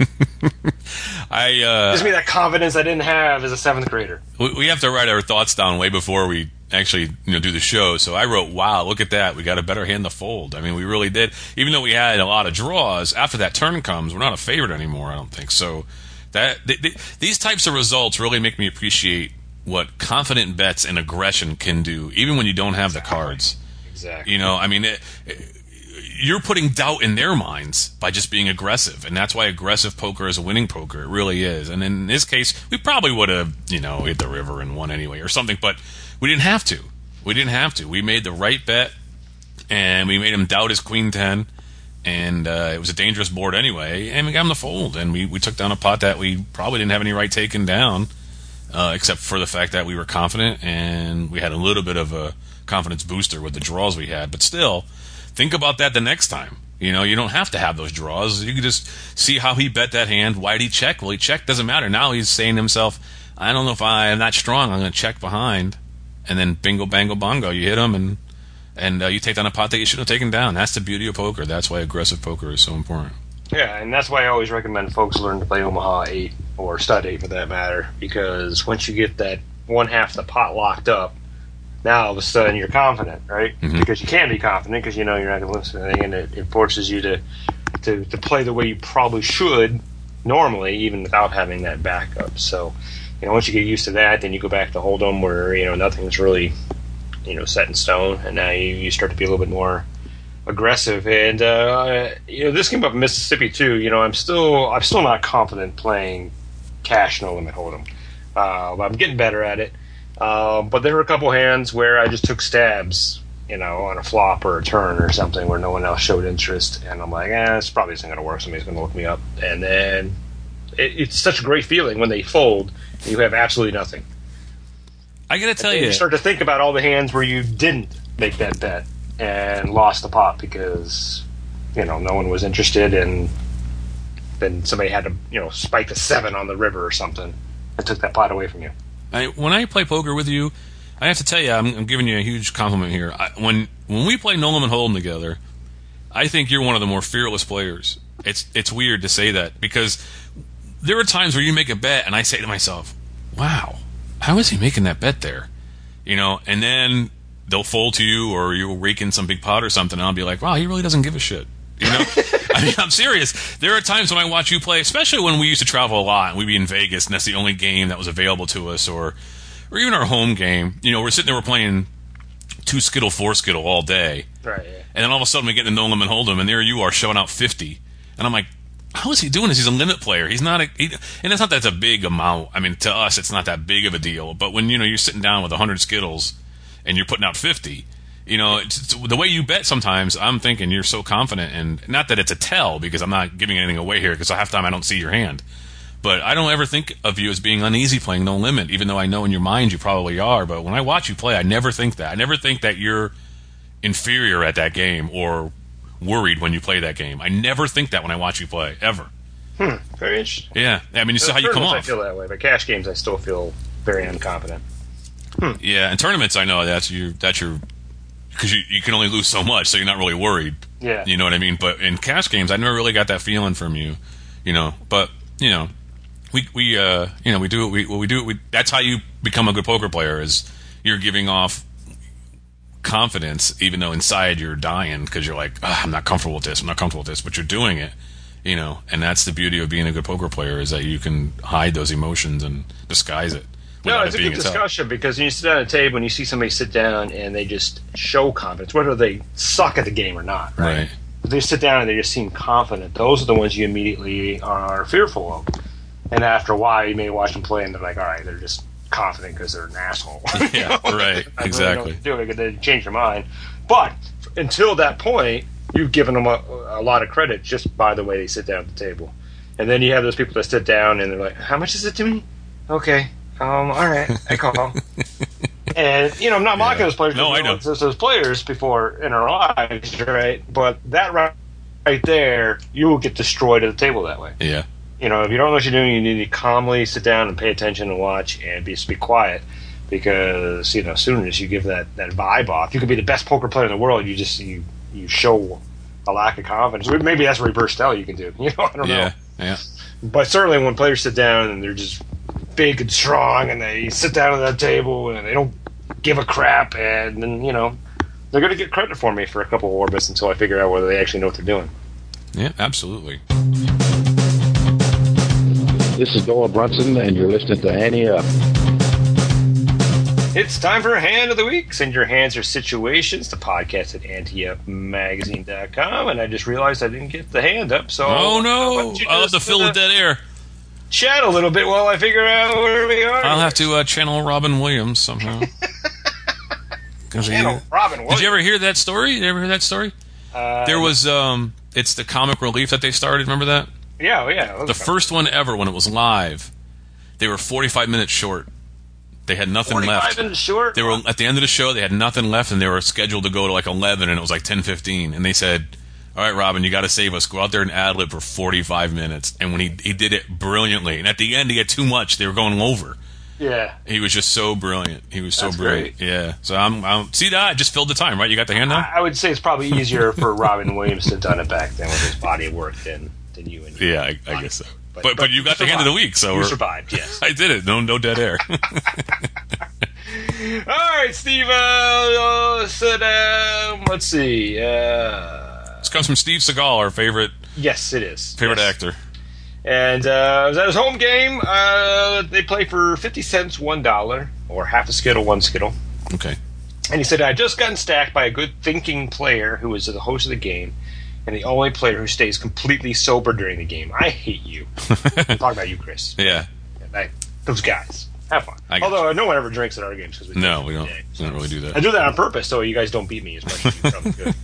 Gives me that confidence I didn't have as a 7th grader. We have to write our thoughts down way before we actually do the show. So I wrote, wow, look at that. We got a better hand to fold. I mean, we really did. Even though we had a lot of draws, after that turn comes, we're not a favorite anymore, I don't think. So these types of results really make me appreciate what confident bets and aggression can do, even when you don't have the cards. Exactly. I mean, you're putting doubt in their minds by just being aggressive, and that's why aggressive poker is a winning poker. It really is. And in this case, we probably would have, hit the river and won anyway or something, but we didn't have to. We made the right bet, and we made him doubt his Queen 10, and it was a dangerous board anyway, and we got him to fold, and we took down a pot that we probably didn't have any right taking down, except for the fact that we were confident, and we had a little bit of a confidence booster with the draws we had, but still, think about that the next time. You don't have to have those draws. You can just see how he bet that hand. Why did he check? Well, he checked. Doesn't matter. Now he's saying to himself, I don't know if I am that strong. I'm going to check behind. And then bingo, bango, bongo. You hit him, and you take down a pot that you shouldn't have taken down. That's the beauty of poker. That's why aggressive poker is so important. Yeah, and that's why I always recommend folks learn to play Omaha 8 or Stud 8 for that matter, because once you get that one half the pot locked up, now all of a sudden you're confident, right? Mm-hmm. Because you can be confident because you're not going to lose anything, and it forces you to play the way you probably should normally, even without having that backup. So, once you get used to that, then you go back to Hold'em where nothing's really set in stone, and now you start to be a little bit more aggressive. And this came up in Mississippi too. I'm still not confident playing cash no limit Hold'em. But I'm getting better at it. But there were a couple hands where I just took stabs, on a flop or a turn or something where no one else showed interest, and I'm like, this probably isn't going to work. Somebody's going to look me up, and then it's such a great feeling when they fold and you have absolutely nothing. I got to tell you, start to think about all the hands where you didn't make that bet and lost the pot because no one was interested, and then somebody had to spike a 7 on the river or something and took that pot away from you. When I play poker with you, I have to tell you, I'm giving you a huge compliment here. When we play No Limit Hold'em together, I think you're one of the more fearless players. It's weird to say that because there are times where you make a bet and I say to myself, "Wow, how is he making that bet there?" And then they'll fold to you, or you'll rake in some big pot or something, and I'll be like, "Wow, he really doesn't give a shit." I mean, I'm serious. There are times when I watch you play, especially when we used to travel a lot and we'd be in Vegas and that's the only game that was available to us, or even our home game. We're sitting there, we're playing 2 Skittle, 4 Skittle all day. Right, yeah. And then all of a sudden we get into No Limit Hold'em, and there you are showing out 50. And I'm like, how is he doing this? He's a limit player. He's not and it's not that it's a big amount. I mean, to us, it's not that big of a deal. But when, you're sitting down with 100 Skittles and you're putting out 50, it's the way you bet sometimes, I'm thinking you're so confident, and not that it's a tell because I'm not giving anything away here because half the time I don't see your hand. But I don't ever think of you as being uneasy playing No Limit, even though I know in your mind you probably are. But when I watch you play, I never think that. I never think that you're inferior at that game or worried when you play that game. I never think that when I watch you play, ever. Very interesting. Yeah. I mean, you see how you come off. I feel that way, but cash games I still feel very unconfident. Yeah, in tournaments I know that's your because you can only lose so much, so you're not really worried. Yeah. You know what I mean? But in cash games, I never really got that feeling from you. But we do what we do. That's how you become a good poker player. Is you're giving off confidence, even though inside you're dying because you're like, I'm not comfortable with this. I'm not comfortable with this. But you're doing it. And that's the beauty of being a good poker player is that you can hide those emotions and disguise it. No, it's a good discussion because when you sit down at a table and you see somebody sit down and they just show confidence, whether they suck at the game or not, right? If they sit down and they just seem confident, those are the ones you immediately are fearful of. And after a while, you may watch them play and they're like, all right, they're just confident because they're an asshole. Yeah, right, exactly. Really they change their mind. But until that point, you've given them a lot of credit just by the way they sit down at the table. And then you have those people that sit down and they're like, how much is it to me? Okay. All right, I call. And, I'm not mocking those players. No, I know. Those players before in our lives, right? But that right there, you will get destroyed at the table that way. Yeah. If you don't know what you're doing, you need to calmly sit down and pay attention and watch and be quiet. Because, as soon as you give that vibe off, you could be the best poker player in the world, you show a lack of confidence. Maybe that's a reverse tell you can do. I don't know. Yeah. But certainly when players sit down and they're just big and strong and they sit down at that table and they don't give a crap and then, they're going to get credit for me for a couple of orbits until I figure out whether they actually know what they're doing. Yeah, absolutely. This is Doyle Brunson and you're listening to Ante Up. It's time for a Hand of the Week. Send your hands or situations to podcast at anteupmagazine.com. And I just realized I didn't get the hand up, so... Oh, no! I'll have to fill the dead air. Chat a little bit while I figure out where we are. I'll have to channel Robin Williams somehow. Channel Robin Williams? Did you ever hear that story? Did you ever hear that story? There was... it's the Comic Relief that they started. Remember that? Yeah. The first one ever when it was live. They were 45 minutes short. They had nothing 45 left. minutes short? They were at the end of the show. They had nothing left, and they were scheduled to go to like 11, and it was like 10:15. And they said, "All right, Robin, you got to save us. Go out there and ad-lib for 45 minutes." And when he did it brilliantly, and at the end he had too much. They were going over. Yeah. He was just so brilliant. He was so brilliant. Great. Yeah. So I'm see that I just filled the time, right? You got the hand now? I would say it's probably easier for Robin Williams to have done it back then with his body of work than you and you. Yeah, I guess so. But you got the hand of the week, so you survived. Yes, I did it. No dead air. All right, Steve. Sit down. Let's see. This comes from Steve Seagal, our favorite. Yes, it is. Favorite actor. And it was at his home game. They play for 50 cents, $1, or half a skittle, one skittle. Okay. And he said, I just gotten stacked by a good thinking player who was the host of the game, and the only player who stays completely sober during the game. I hate you. I'm talking about you, Chris. Yeah. Those guys. Have fun. Although no one ever drinks at our games. We don't. We don't really do that. I do that on purpose so you guys don't beat me as much as you probably could.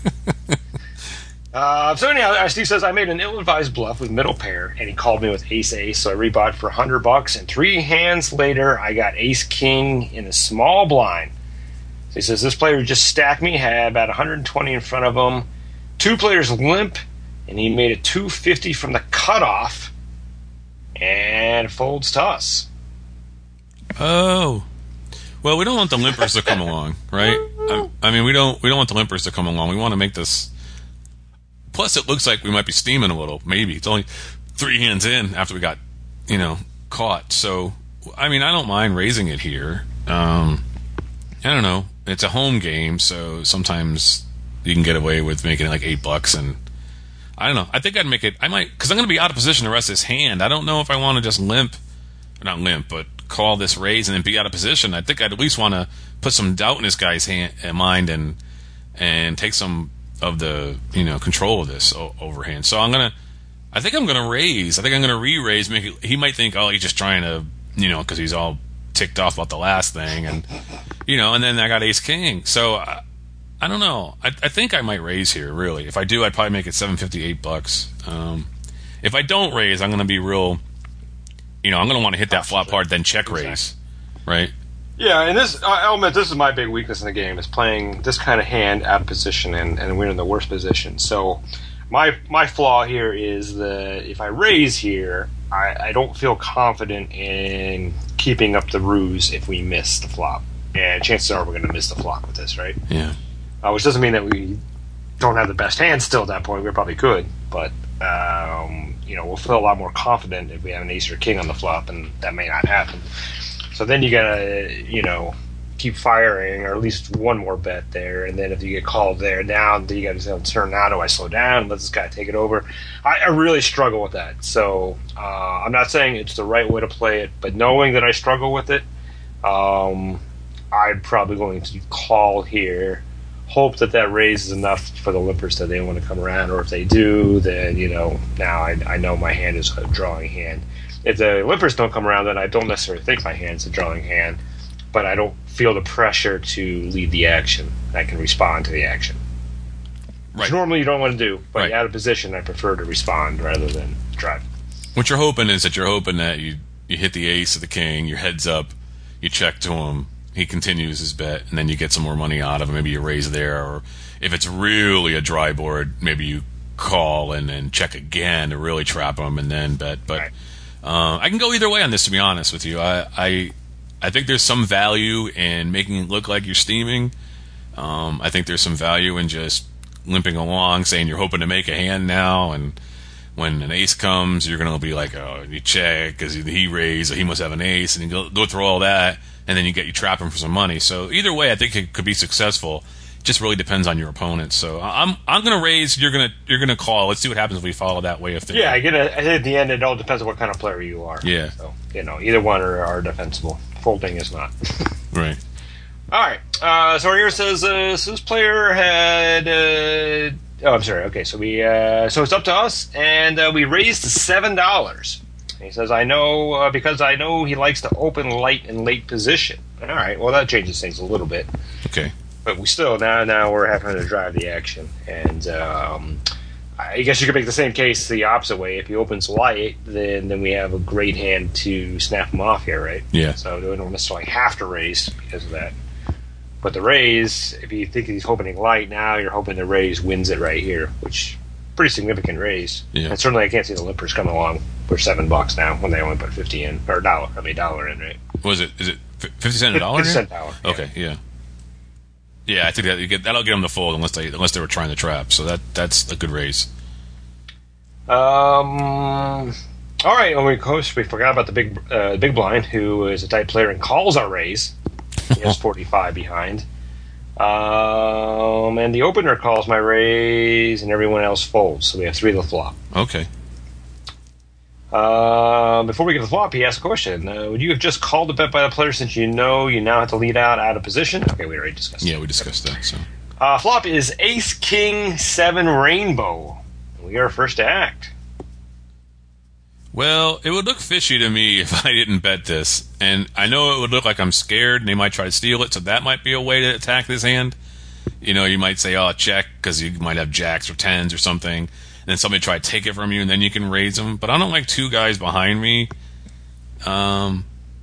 So anyhow, Steve says, I made an ill-advised bluff with middle pair, and he called me with ace-ace, so I rebought for $100, and 3 hands later, I got ace-king in a small blind. So he says, this player just stacked me, had about 120 in front of him, 2 players limp, and he made a 250 from the cutoff, and folds to us. Oh. Well, we don't want the limpers to come along, right? I mean, we don't want the limpers to come along. We want to make this... Plus, it looks like we might be steaming a little. Maybe. It's only 3 hands in after we got, caught. So, I mean, I don't mind raising it here. I don't know. It's a home game, so sometimes you can get away with making it like $8, and I don't know. I think I'd make it. I might, because I'm going to be out of position the rest of this hand. I don't know if I want to just not limp, but call this raise and then be out of position. I think I'd at least want to put some doubt in this guy's mind and take some of the control of this overhand. So I think I'm gonna raise. I think I'm gonna re-raise. He might think, oh, he's just trying to, because he's all ticked off about the last thing, and and then I got ace king. So I don't know. I think I might raise here. Really, if I do, I'd probably make it $7.50, $8. If I don't raise, I'm gonna be real. I'm gonna want to hit that flop hard, then check raise, right? Yeah, and I'll admit, this is my big weakness in the game, is playing this kind of hand out of position, and we're in the worst position. So my flaw here is that if I raise here, I don't feel confident in keeping up the ruse if we miss the flop. And chances are we're going to miss the flop with this, right? Yeah. Which doesn't mean that we don't have the best hand still at that point. We probably could, but we'll feel a lot more confident if we have an ace or king on the flop, and that may not happen. So then you gotta, keep firing, or at least one more bet there, and then if you get called there, now you gotta turn. Now do I slow down? Let this guy take it over. I really struggle with that. So I'm not saying it's the right way to play it, but knowing that I struggle with it, I'm probably going to call here. Hope that raises enough for the limpers that they want to come around, or if they do, then now I know my hand is a drawing hand. If the limpers don't come around, then I don't necessarily think my hand's a drawing hand, but I don't feel the pressure to lead the action. I can respond to the action, which normally you don't want to do, but out of position, I prefer to respond rather than drive. What you're hoping is that you hit the ace or the king, your head's up, you check to him, he continues his bet, and then you get some more money out of him. Maybe you raise there, or if it's really a dry board, maybe you call and then check again to really trap him and then bet. But I can go either way on this, to be honest with you. I think there's some value in making it look like you're steaming. I think there's some value in just limping along, saying you're hoping to make a hand now, and when an ace comes, you're going to be like, oh, you check because he raised, or he must have an ace, and you go through all that, and then you trap him for some money. So either way, I think it could be successful. It just really depends on your opponent. So I'm going to raise. You're going to call. Let's see what happens if we follow that way. I think at the end, it all depends on what kind of player you are. Yeah. So either one are defensible. Folding is not. Right. All right. So here says this player had. I'm sorry. Okay, so so it's up to us, and we raised to $7. He says, I know, because I know he likes to open light in late position. All right, well, that changes things a little bit. Okay. But we still, now we're having to drive the action. And I guess you could make the same case the opposite way. If he opens light, then we have a great hand to snap him off here, right? Yeah. So we don't necessarily have to raise because of that. But the raise, if you think he's opening light, now you're hoping the raise wins it right here, which pretty significant raise. Yeah. And certainly I can't see the limpers coming along for $7 now when they only put $50 in, or $1 in, right? Was it? Is it 50 cent a dollar? 50 cent dollar. Yeah. Okay, yeah. Yeah, I think that'll get them to fold unless they were trying to trap. So that's a good raise. All right. Well, of course, we forgot about the big blind, who is a type player and calls our raise. He has 45 behind. And the opener calls my raise, and everyone else folds. So we have 3 to the flop. Okay. Before we get to the flop, he asked a question. Would you have just called a bet by the player since you now have to lead out of position? Okay, we already discussed that. Yeah, we discussed that. So flop is Ace, King, 7, Rainbow. We are first to act. Well, it would look fishy to me if I didn't bet this. And I know it would look like I'm scared and they might try to steal it, so that might be a way to attack this hand. You might say, oh, check, because you might have jacks or tens or something. And then somebody try to take it from you, and then you can raise them. But I don't like 2 guys behind me. My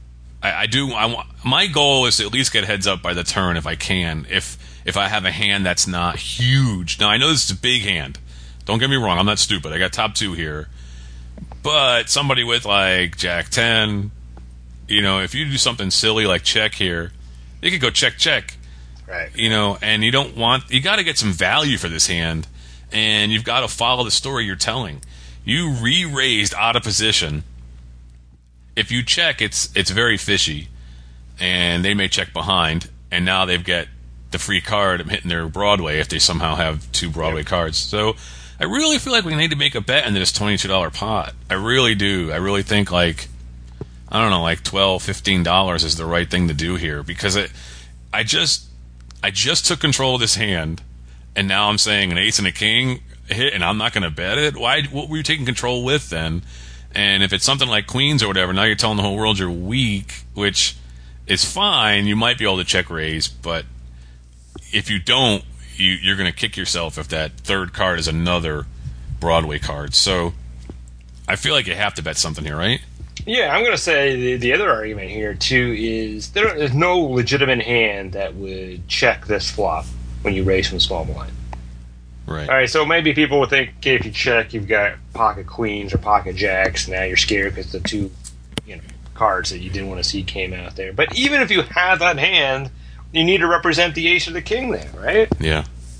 goal is to at least get heads up by the turn if I can. If I have a hand that's not huge. Now, I know this is a big hand. Don't get me wrong, I'm not stupid. I got top 2 here. But somebody with like Jack 10, if you do something silly like check here, they could go check. Right. And you got to get some value for this hand, and you've got to follow the story you're telling. You re-raised out of position. If you check, it's very fishy, and they may check behind, and now they've got the free card of hitting their Broadway if they somehow have 2 Broadway cards. So I really feel like we need to make a bet into this $22 pot. I really do. I really think like $12, $15 is the right thing to do here, because I just took control of this hand, and now I'm saying an ace and a king hit, and I'm not going to bet it. What were you taking control with then? And if it's something like queens or whatever, now you're telling the whole world you're weak, which is fine. You might be able to check raise, but if you don't, you're going to kick yourself if that 3rd card is another Broadway card. So I feel like you have to bet something here, right? Yeah, I'm going to say the other argument here, too, is there is no legitimate hand that would check this flop when you raise from small blind. Right. All right, so maybe people would think, okay, if you check, you've got pocket queens or pocket jacks. Now you're scared because the 2 cards that you didn't want to see came out there. But even if you have that hand, you need to represent the ace or the king there, right? Yeah.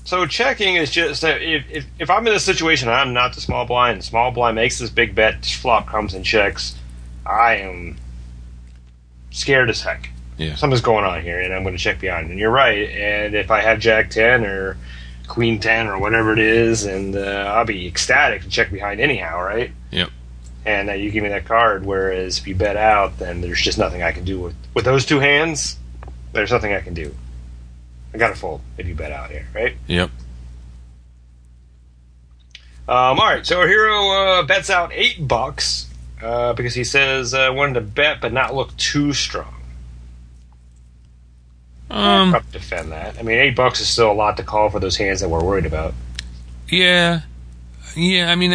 So checking is just if I'm in a situation and I'm not the small blind, the small blind makes this big bet, this flop comes and checks, I am scared as heck. Yeah. Something's going on here, and I'm going to check behind. And you're right. And if I have Jack 10 or Queen 10 or whatever it is, and I'll be ecstatic to check behind anyhow, right? Yep. And you give me that card, whereas if you bet out, then there's just nothing I can do with those two hands. There's nothing I can do. I got to fold if you bet out here, right? Yep. All right, so our hero bets out $8 because he says wanted to bet but not look too strong. I'll probably defend that. I mean, $8 is still a lot to call for those hands that we're worried about. Yeah. I mean,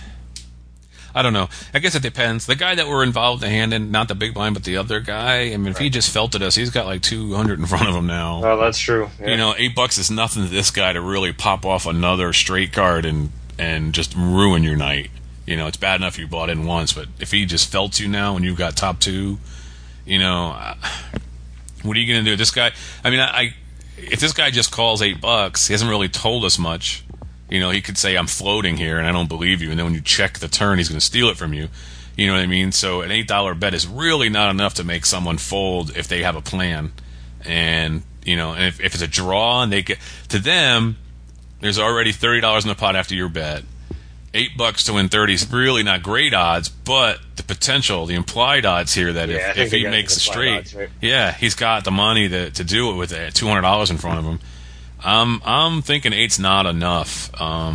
I don't know. I guess it depends. The guy that we're involved in the hand, and not the big blind, but the other guy. I mean, if he just felted us, he's got like 200 in front of him now. Oh, that's true. Yeah. You know, $8 is nothing to this guy to really pop off another straight card and just ruin your night. You know, it's bad enough you bought in once, but if he just felts you now and you've got top two, you know, what are you going to do? This guy, I mean, if this guy just calls $8, he hasn't really told us much. You know, he could say, I'm floating here, and I don't believe you. And then when you check the turn, he's going to steal it from you. You know what I mean? So an $8 bet is really not enough to make someone fold if they have a plan. And, you know, and if it's a draw, and they get to them, there's already $30 in the pot after your bet. $8 to win 30 is really not great odds, but the potential, the implied odds here that if he makes a straight, odds, right? Yeah, he's got the money to do it with $200 in front of him. I'm thinking 8's not enough,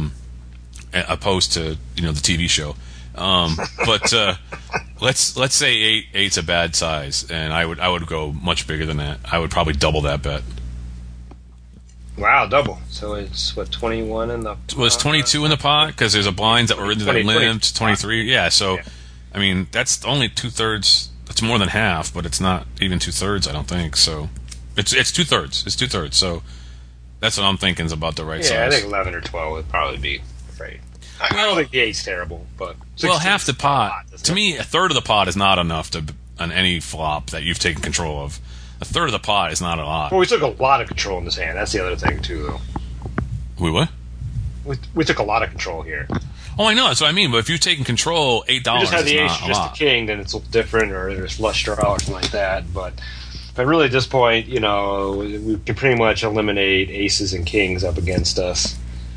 opposed to, you know, the TV show. But let's say 8's a bad size, and I would go much bigger than that. I would probably double that bet. Wow, double. So it's, 21 in the pot? Well, it's 22 in the pot, because there's a blinds that were into that limit, 23. Yeah, so, yeah. I mean, that's only 2/3. That's more than half, but it's not even 2/3, I don't think. So, it's 2/3. It's 2/3. So, that's what I'm thinking is about the right size. Yeah, I think 11 or 12 would probably be great. I don't think the 8's terrible, but... Well, half the pot. To me, a third of the pot is not enough on any flop that you've taken control of. A third of the pot is not a lot. Well, we took a lot of control in this hand. That's the other thing, too, though. We what? We took a lot of control here. Oh, I know. That's what I mean. But if you've taken control, $8 is not a lot. If you just had the ace or just the king, then it's a little different, or there's flush draw or something like that. But really, at this point, you know, we can pretty much eliminate aces and kings up against us.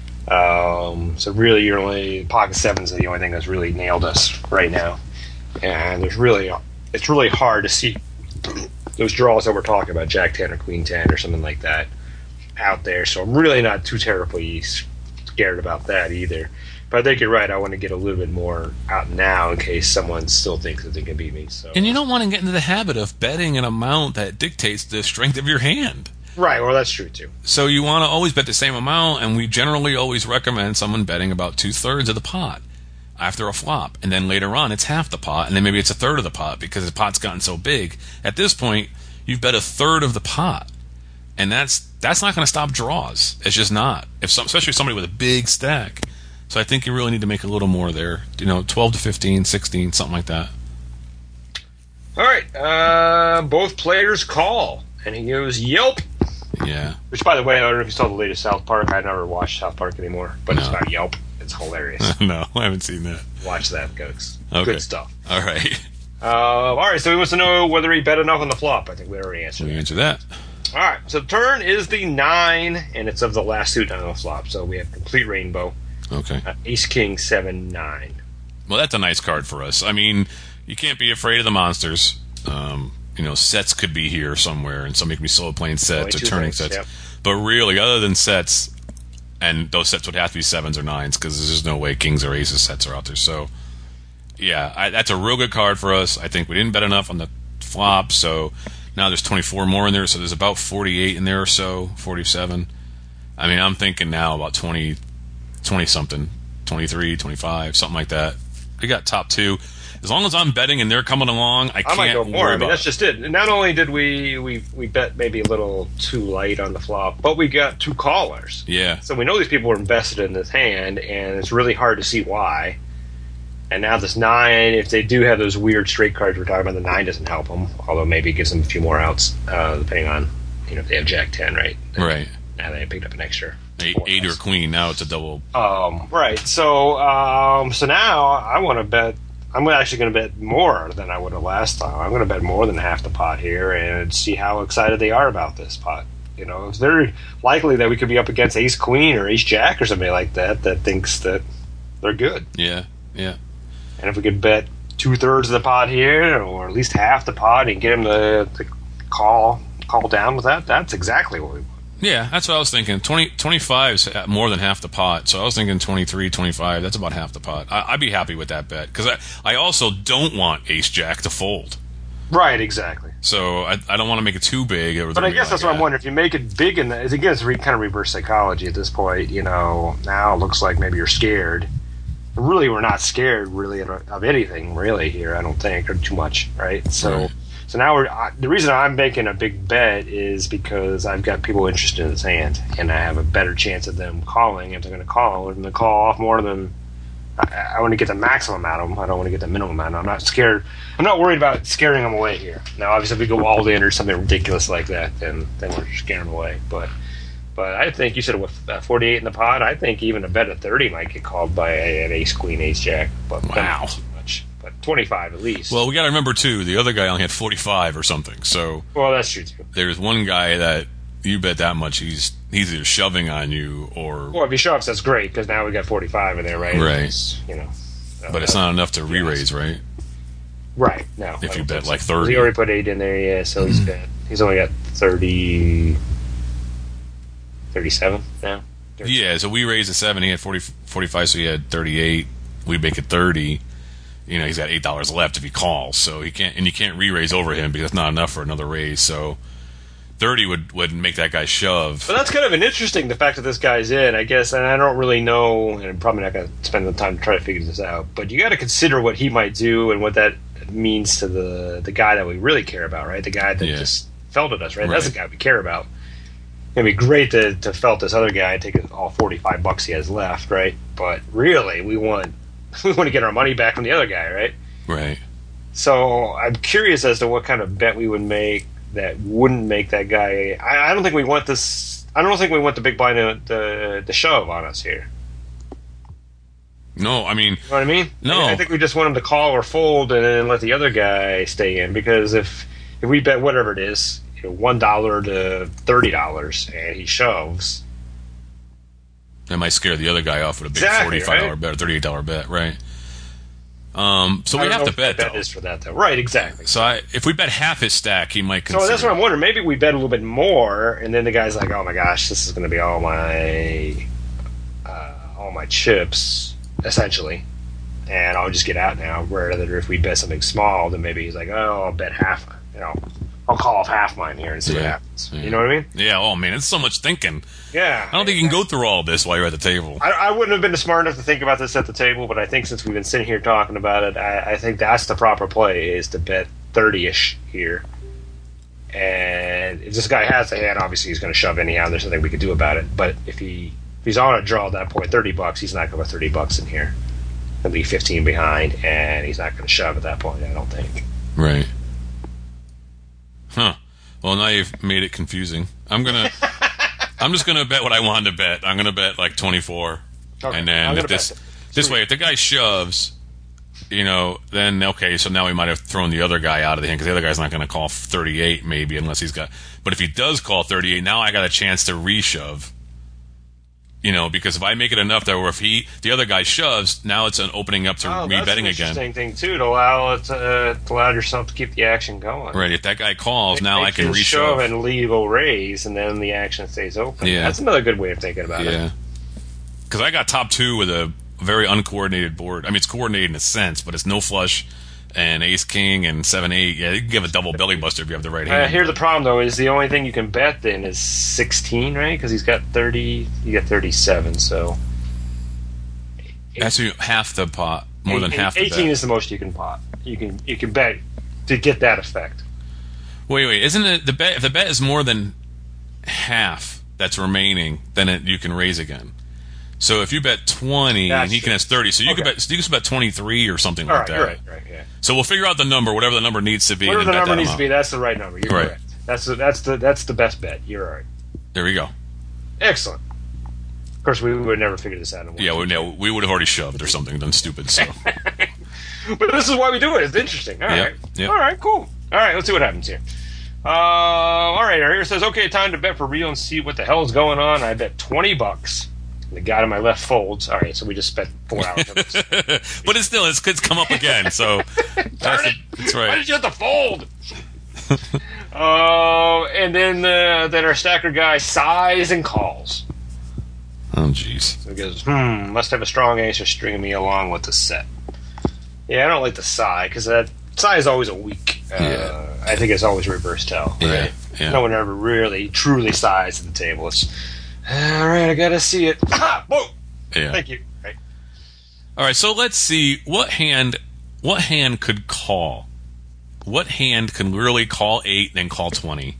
So really, you're only pocket sevens are the only thing that's really nailed us right now. And it's really hard to see those draws that we're talking about, Jack 10 or Queen 10 or something like that, out there. So I'm really not too terribly scared about that either. But I think you're right. I want to get a little bit more out now in case someone still thinks that they can beat me. So. And you don't want to get into the habit of betting an amount that dictates the strength of your hand. Right, well, that's true, too. So you want to always bet the same amount, and we generally always recommend someone betting about 2/3 of the pot after a flop. And then later on, it's half the pot, and then maybe it's a third of the pot because the pot's gotten so big. At this point, you've bet a third of the pot. And that's not going to stop draws. It's just not. Especially somebody with a big stack. So I think you really need to make a little more there. 12 to 15, 16, something like that. All right. Both players call. And he goes, Yelp. Yeah. Which, by the way, I don't know if you saw the latest South Park. I never watched South Park anymore. But It's not Yelp. It's hilarious. No, I haven't seen that. Watch that, folks. Okay. Good stuff. All right. All right, so he wants to know whether he bet enough on the flop. I think we already answered that. We answered that. All right, so turn is the 9, and it's of the last suit on the flop. So we have complete rainbow. Okay. Ace, King, 7, 9. Well, that's a nice card for us. I mean, you can't be afraid of the monsters. Sets could be here somewhere, and somebody could be solo playing sets or turning sets. Yep. But really, other than sets, and those sets would have to be 7s or 9s because there's just no way kings or aces sets are out there. So, yeah, that's a real good card for us. I think we didn't bet enough on the flop, so now there's 24 more in there, so there's about 48 in there or so, 47. I mean, I'm thinking now about 20-something, 23, 25, something like that. We got top 2. As long as I'm betting and they're coming along, I can't might go more. worry I mean, that's just it. Not only did we bet maybe a little too light on the flop, but we got 2 callers. Yeah. So we know these people were invested in this hand, and it's really hard to see why. And now this 9, if they do have those weird straight cards we're talking about, the 9 doesn't help them. Although maybe it gives them a few more outs, depending on if they have Jack 10, right? Right. Now they picked up an extra Eight or queen. Now it's a double. Right. So now I want to bet. I'm actually going to bet more than I would have last time. I'm going to bet more than half the pot here and see how excited they are about this pot. It's very likely that we could be up against Ace Queen or Ace Jack or somebody like that thinks that they're good. Yeah. And if we could bet 2/3 of the pot here, or at least half the pot, and get him to call down with that, that's exactly what we want. Yeah, that's what I was thinking. 25's more than half the pot, so I was thinking 23, 25. That's about half the pot. I'd be happy with that bet, because I also don't want Ace Jack to fold. Right, exactly. So I don't want to make it too big. But I guess that's what I'm wondering. If you make it big, again, it's kind of reverse psychology at this point. Now it looks like maybe you're scared. Really, we're not scared really of anything really here. I don't think, or too much, right? So now the reason I'm making a big bet is because I've got people interested in this hand, and I have a better chance of them calling if they're going to call. If they call off more than I want to get the maximum out of them. I don't want to get the minimum out of them. I'm not scared. I'm not worried about scaring them away here. Now, obviously, if we go all in or something ridiculous like that, then we're scaring them away. But I think you said with 48 in the pot, I think even a bet of 30 might get called by an Ace Queen, Ace Jack. But wow. Not too much. But 25 at least. Well, we got to remember too, the other guy only had 45 or something. So well, that's true too. There's one guy that you bet that much he's either shoving on you or. Well, if he shoves, that's great because now we got 45 in there, right? Right. But it's not enough to re-raise, right? Right. No. If you bet like 30, he already put 8 in there, yeah. So he's only got 30. 37 now? 37. Yeah, so we raised a 7. He had 45, so he had 38. We make it 30. He's got $8 left if he calls. So he can't, and you can't re-raise over him because that's not enough for another raise. So 30 would make that guy shove. But that's kind of the fact that this guy's in, I guess, and I don't really know, and I'm probably not going to spend the time to try to figure this out, but you got to consider what he might do and what that means to the guy that we really care about, right? The guy that just felt at us, right? That's the guy we care about. It'd be great to felt this other guy and take all $45 he has left, right? But really, we want to get our money back from the other guy, right? Right. So I'm curious as to what kind of bet we would make that wouldn't make that guy. I don't think we want this. I don't think we want the big blind to shove on us here. No, I mean, you know what I mean? No, I think we just want him to call or fold and then let the other guy stay in because if we bet whatever it is. $1 to $30, and he shoves. That might scare the other guy off with a big $45 bet or $38 bet, right? So we have to bet. That is for that, though, right? Exactly. So if we bet half his stack, he might consider. So that's what I'm wondering. Maybe we bet a little bit more, and then the guy's like, "Oh my gosh, this is going to be all my chips, essentially." And I'll just get out now. Rather, if we bet something small, then maybe he's like, "Oh, I'll bet half." I'll call off half mine here and see what happens. Yeah. You know what I mean? Yeah. Oh man, it's so much thinking. Yeah. I don't think you can go through all this while you're at the table. I wouldn't have been smart enough to think about this at the table, but I think since we've been sitting here talking about it, I think that's the proper play is to bet 30-ish here. And if this guy has the hand, obviously he's going to shove anyhow. There's nothing we can do about it. But if he's on a draw at that point, $30, he's not going to put $30 in here. He'll leave 15 behind, and he's not going to shove at that point. I don't think. Right. Huh. Well, now you've made it confusing. I'm just gonna bet what I wanted to bet. I'm gonna bet like 24, okay. And then if this way, if the guy shoves, then okay. So now we might have thrown the other guy out of the hand because the other guy's not gonna call 38 maybe unless he's got. But if he does call 38, now I got a chance to reshove. Because if I make it enough that where if the other guy shoves, now it's an opening up to rebetting again. That's an interesting thing too to allow yourself to keep the action going. Right. If that guy calls, now I can reshove shove and leave a raise, and then the action stays open. Yeah. That's another good way of thinking about it. Yeah. Because I got top 2 with a very uncoordinated board. I mean, it's coordinated in a sense, but it's no flush. And Ace King and 7-8, yeah, you can give a double belly buster if you have the right hand. Here's the problem, though, is the only thing you can bet then is 16, right? Because he's got 30, you got 37, so... That's half the pot, more than half the 18 bet. is the most you can pot. You can bet to get that effect. Wait, isn't it the bet? If the bet is more than half that's remaining, then you can raise again. So if you bet 20 and he can has 30, so you can bet 23 or something like that. Right, yeah. So we'll figure out the number, whatever the number needs to be. Whatever the number needs to be, that's the right number. You're correct. That's the best bet. You're right. There we go. Excellent. course, we would never figure this out. Yeah, we would have already shoved or something, done stupid. So, but this is why we do it. It's interesting. All right. Yep. All right, cool. All right, let's see what happens here. All right, here it says, okay, time to bet for real and see what the hell is going on. I bet $20. The guy to my left folds. All right, so we just spent 4 hours on this. but it's come up again. So Darn it! That's right. Why did you have to fold? And then our stacker guy sighs and calls. Oh, jeez. So he goes, must have a strong ace or stringing me along with the set. Yeah, I don't like the sigh, because that sigh is always a weak. I think it's always reverse tell. Right? Yeah. No one ever really, truly sighs at the table. It's, all right, I gotta see it. Boom! Yeah. Thank you. Right. All right, so let's see what hand could call. What hand can really call 8 then call 20?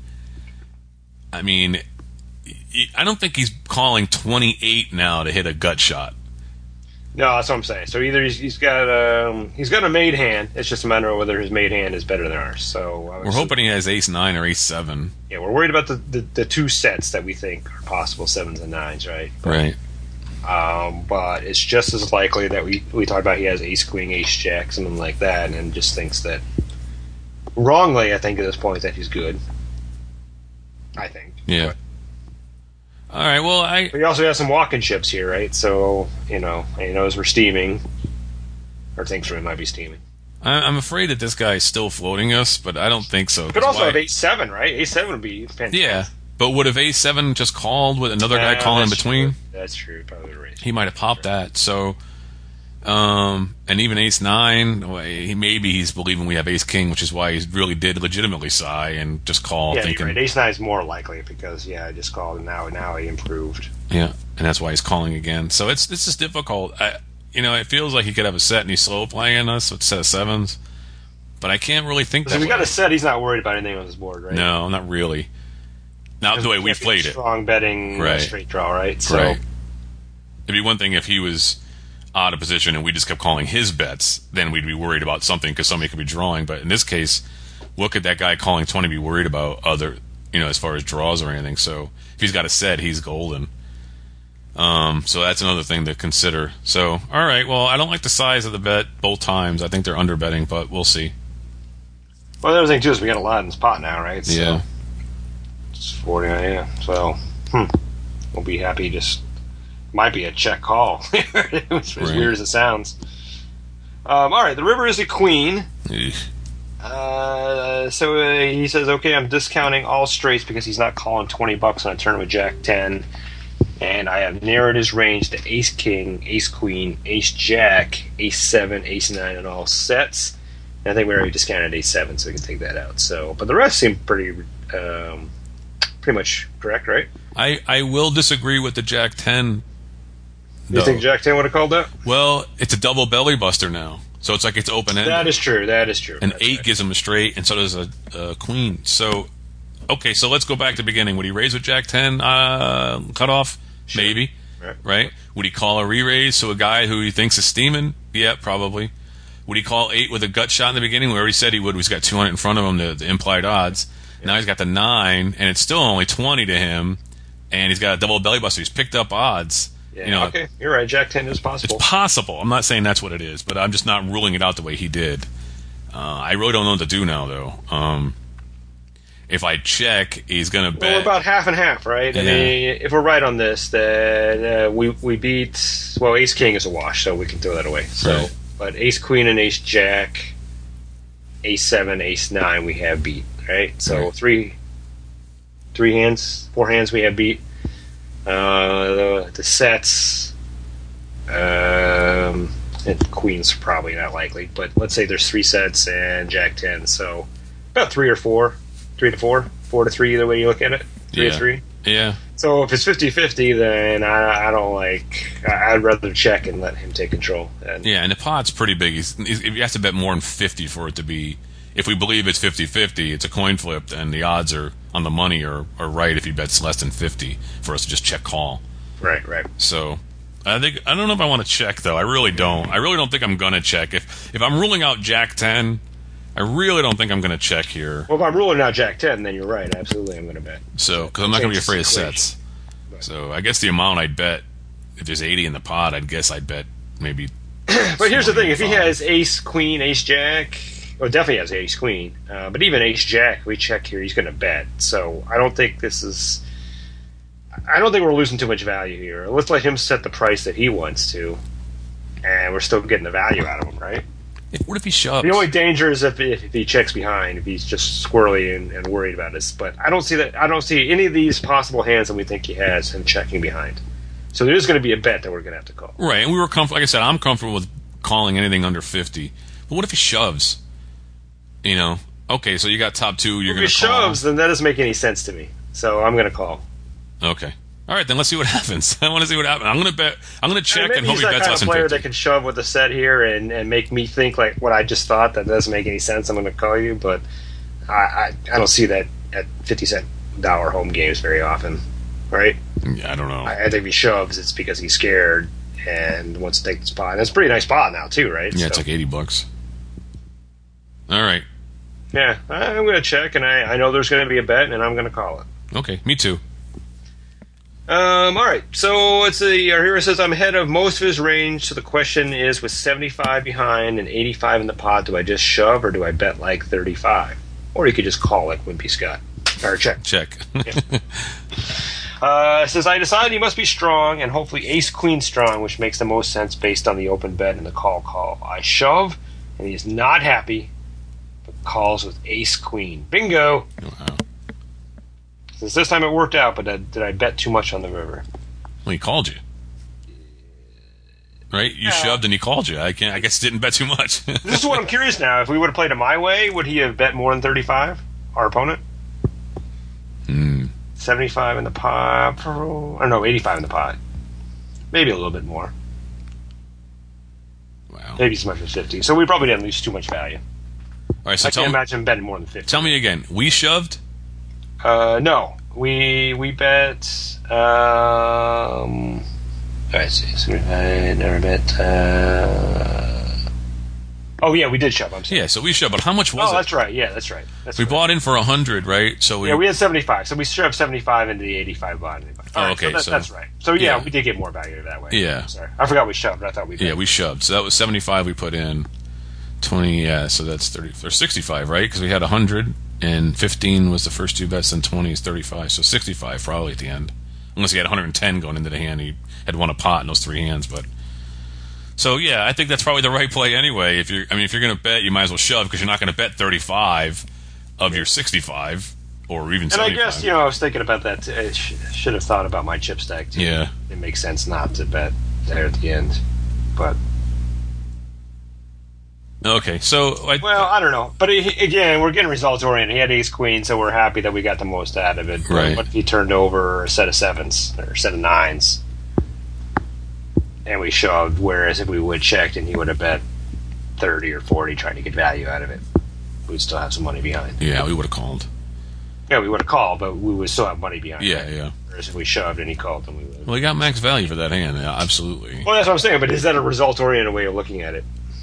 I mean, I don't think he's calling 28 now to hit a gut shot. No, that's what I'm saying. So either he's got a made hand. It's just a matter of whether his made hand is better than ours. So we're hoping he has ace 9 or ace 7. Yeah, we're worried about the two sets that we think are possible 7s and 9s, right? Right. But it's just as likely that we talked about he has ace queen, ace jack, something like that, and just thinks that wrongly, I think at this point that he's good. I think. Yeah. All right. Well, But he also has some walking chips here, right? So he knows we're steaming, or thinks we might be steaming. I'm afraid that this guy is still floating us, but I don't think so. Could also have ace 7, right? Ace 7 would be fantastic. Yeah, but would have ace 7 just called with another guy calling in between? True. That's true. Probably right. He might have popped that. So, and even ace 9, maybe he's believing we have ace king, which is why he really did legitimately sigh and just call, Yeah, thinking. you're right. Ace 9 is more likely because I just called and now he improved. Yeah, and that's why he's calling again. So it's just difficult. It feels like he could have a set and he's slow playing us with a set of 7s, but I can't really think So that. we got a set. He's not worried about anything on his board, right? No, not really. Not the way we've played it. Strong betting, Right. straight draw, right? So, Right. It'd be one thing if he was out of position and we just kept calling his bets, then we'd be worried about something because somebody could be drawing. But in this case, what could that guy calling 20 be worried about other, as far as draws or anything? So if he's got a set, he's golden. So that's another thing to consider. So, all right, well, I don't like the size of the bet both times. I think they're under betting, but we'll see. Well, the other thing too is we got a lot in this pot now, right? So Yeah. it's 49. Yeah. So we'll be happy. Just might be a check call. As weird as it sounds. All right, the river is a queen. Eesh. So he says, okay, I'm discounting all straights because he's not calling $20 on a turn with Jack 10. And I have narrowed his range to ace king, ace queen, ace jack, ace 7, ace 9 in all sets. And I think we already discounted ace 7, so we can take that out. So, but the rest seem pretty much correct, right? I will disagree with the Jack 10. You think Jack 10 would have called that? Well, it's a double belly buster now. So it's like it's open-ended. That is true. An That's 8 right. gives him a straight, and so does a queen. So, okay, so let's go back to the beginning. Would he raise with Jack 10 cutoff? Sure. Maybe. Right. Right? Would he call a re-raise to a guy who he thinks is steaming? Yeah, probably. Would he call 8 with a gut shot in the beginning? We already said he would. He's got 200 in front of him, the implied odds. Yeah. Now he's got the 9, and it's still only 20 to him, and he's got a double belly buster. He's picked up odds. Yeah, okay, you're right. Jack 10 is possible. It's possible. I'm not saying that's what it is, but I'm just not ruling it out the way he did. I really don't know what to do now, though. If I check, he's going to bet. Well, we're about half and half, right? Yeah. I mean, if we're right on this, then we beat. Well, Ace King is a wash, so we can throw that away. So, Right. But Ace Queen and Ace Jack, Ace 7, Ace 9, we have beat, right? So Right. four hands we have beat. The sets, and Queen's probably not likely, but let's say there's 3 sets and Jack 10, so about 3 to 4, 4 to 3, either way you look at it, 3 to 3. Yeah. So if it's 50-50, then I don't like. I'd rather check and let him take control. And Yeah, and the pot's pretty big. You have to bet more than 50 for it to be. If we believe it's 50-50, it's a coin flip, and the odds are on the money are right if he bets less than 50 for us to just check call. Right. So I don't know if I want to check though. I really don't. I really don't think I'm gonna check. If I'm ruling out Jack 10, I really don't think I'm gonna check here. Well, if I'm ruling out Jack 10, then you're right. Absolutely, I'm going to bet. So because I'm not gonna be afraid of Situation. sets. So I guess the amount I'd bet if there's 80 in the pot, I'd guess I'd bet maybe. But here's the thing: if he 25. has ace, queen, ace, jack, well, definitely has ace, queen. But even ace, jack, we check here, he's going to bet. So I don't think this is. I don't think we're losing too much value here. Let's let him set the price that he wants to, and we're still getting the value out of him, right? What if he shoves? The only danger is if he checks behind, if he's just squirrely and worried about this. But I don't see that. I don't see any of these possible hands that we think he has him checking behind. So there is going to be a bet that we're going to have to call. Right, and we were comfortable. Like I said, I'm comfortable with calling anything under 50. But what if he shoves? Okay, so you got top two. You're If going he to call. shoves, then that doesn't make any sense to me. So I'm going to call. Okay. All right, then let's see what happens. I want to see what happens. I'm going to bet. I'm going to check maybe and hope he's he that bets kind less of than player 50. that can shove with the set here and make me think like what I just thought. That doesn't make any sense. I'm going to call you, but I don't see that at $50 home games very often, right? Yeah, I don't know. I think if he shoves, it's because he's scared and wants to take the spot. And that's a pretty nice spot now, too, right? Yeah, it's So, like $80. All right. yeah, I'm going to check, and I know there's going to be a bet, and I'm going to call it. Okay, me too. All right, so let's see. Our hero says I'm ahead of most of his range. So the question is, with 75 behind and 85 in the pot, do I just shove or do I bet like 35? Or you could just call like Wimpy Scott or check. Check. Says I decided he must be strong and hopefully ace queen strong, which makes the most sense based on the open bet and the call. I shove and he is not happy, but calls with ace queen. Bingo. Wow. Since this time it worked out, but did I bet too much on the river? Well, he called you. Right? You shoved and he called you. I guess didn't bet too much. This is what I'm curious now. If we would have played it my way, would he have bet more than 35? Our opponent? 75 in the pot. Or no, 85 in the pot. Maybe a little bit more. Wow. Maybe as much as 50. So we probably didn't lose too much value. All right, so I can't imagine betting more than 50. tell me again. We shoved? No. We bet... Alright, so I never bet... Oh, yeah, we did shove. I'm sorry. Yeah, so we shoved. But how much was Oh, it? that's right. Yeah, that's right. That's We right. bought in for 100, right? So we, Yeah, we had 75, so we shoved 75 into the 85 bot. okay, so- that's right. So yeah, yeah. we did get more value that way. Yeah. I'm sorry, I forgot we shoved. I thought we did. yeah, we shoved. So that was 75 we put in. 20, yeah, so that's 30 or 65, right? Because we had 100 and 15 was the first two bets, and 20 is 35. So 65 probably at the end. Unless he had 110 going into the hand, he had won a pot in those three hands, but so yeah, I think that's probably the right play anyway. If you're going to bet, you might as well shove because you're not going to bet 35 of your 65 or even And 75. I guess I was thinking about that. Too. I should have thought about my chip stack too. Yeah. It makes sense not to bet there at the end, but Okay, so well, I don't know. But again, we're getting results oriented. He had ace queen, so we're happy that we got the most out of it. Right. What if he turned over a set of sevens or a set of nines, and we shoved? Whereas if we would checked and he would have bet 30 or 40 trying to get value out of it, we'd still have some money behind. yeah, we would have called. Yeah, we would have called, but we would still have money behind. Yeah, it. yeah. Whereas if we shoved and he called, then we would. Well, he got max value for that hand. Yeah, absolutely. Well, that's what I'm saying. But is that a result-oriented way of looking at it?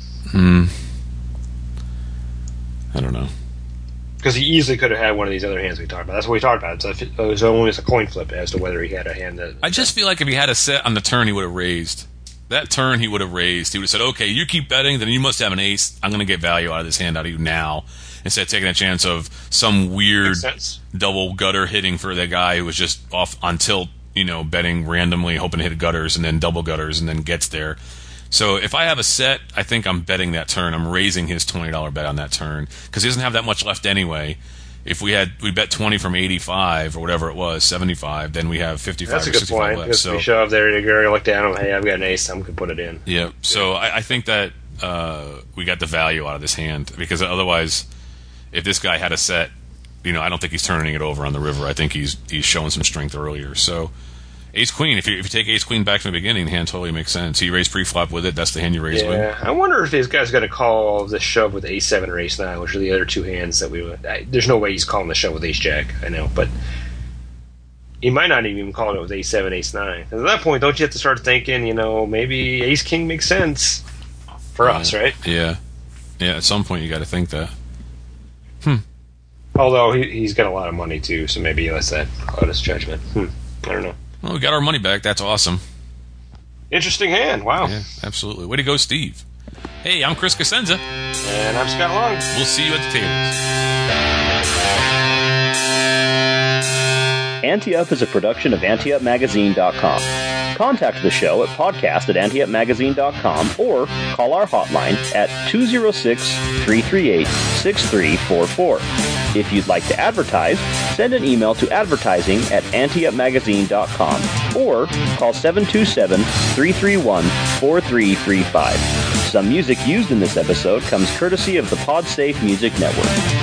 I don't know. Because he easily could have had one of these other hands we talked about. That's what we talked about. So it was almost a coin flip as to whether he had a hand that. I just feel like if he had a set on the turn, he would have raised. That turn, he would have raised. He would have said, okay, you keep betting, then you must have an ace. I'm going to get value out of this hand out of you now. Instead of taking a chance of some weird Makes sense. double gutter hitting for the guy who was just off on tilt, betting randomly, hoping to hit gutters and then double gutters and then gets there. So if I have a set, I think I'm betting that turn. I'm raising his $20 bet on that turn because he doesn't have that much left anyway. If we bet 20 from 85 or whatever it was, 75, then we have 55 That's a or good 65 point. left. Because So we shove there, the girl look down. Hey, I've got an ace. I'm going to put it in. yeah, so I think that we got the value out of this hand because otherwise, if this guy had a set, I don't think he's turning it over on the river. I think he's showing some strength earlier. So ace queen, if you take ace queen back from the beginning, the hand totally makes sense. He raised pre-flop with it. That's the hand you raise with. Yeah, I wonder if this guy's going to call the shove with ace 7 or ace 9, which are the other two hands that we would. There's no way he's calling the shove with ace jack, I know, but he might not even call it with ace 7, ace 9. At that point, don't you have to start thinking, maybe ace king makes sense for us, right? Yeah. Yeah, at some point you got to think that. Although he's got a lot of money too, so maybe he lets that cloud his judgment. I don't know. Well, we got our money back. That's awesome. Interesting hand. Wow. Yeah, absolutely. Way to go, Steve. Hey, I'm Chris Cosenza. And I'm Scott Long. We'll see you at the tables. Ante Up is a production of AnteUpMagazine.com. Contact the show at podcast@AnteUpMagazine.com or call our hotline at 206-338-6344. If you'd like to advertise, send an email to advertising@AnteUpMagazine.com or call 727-331-4335. Some music used in this episode comes courtesy of the PodSafe Music Network.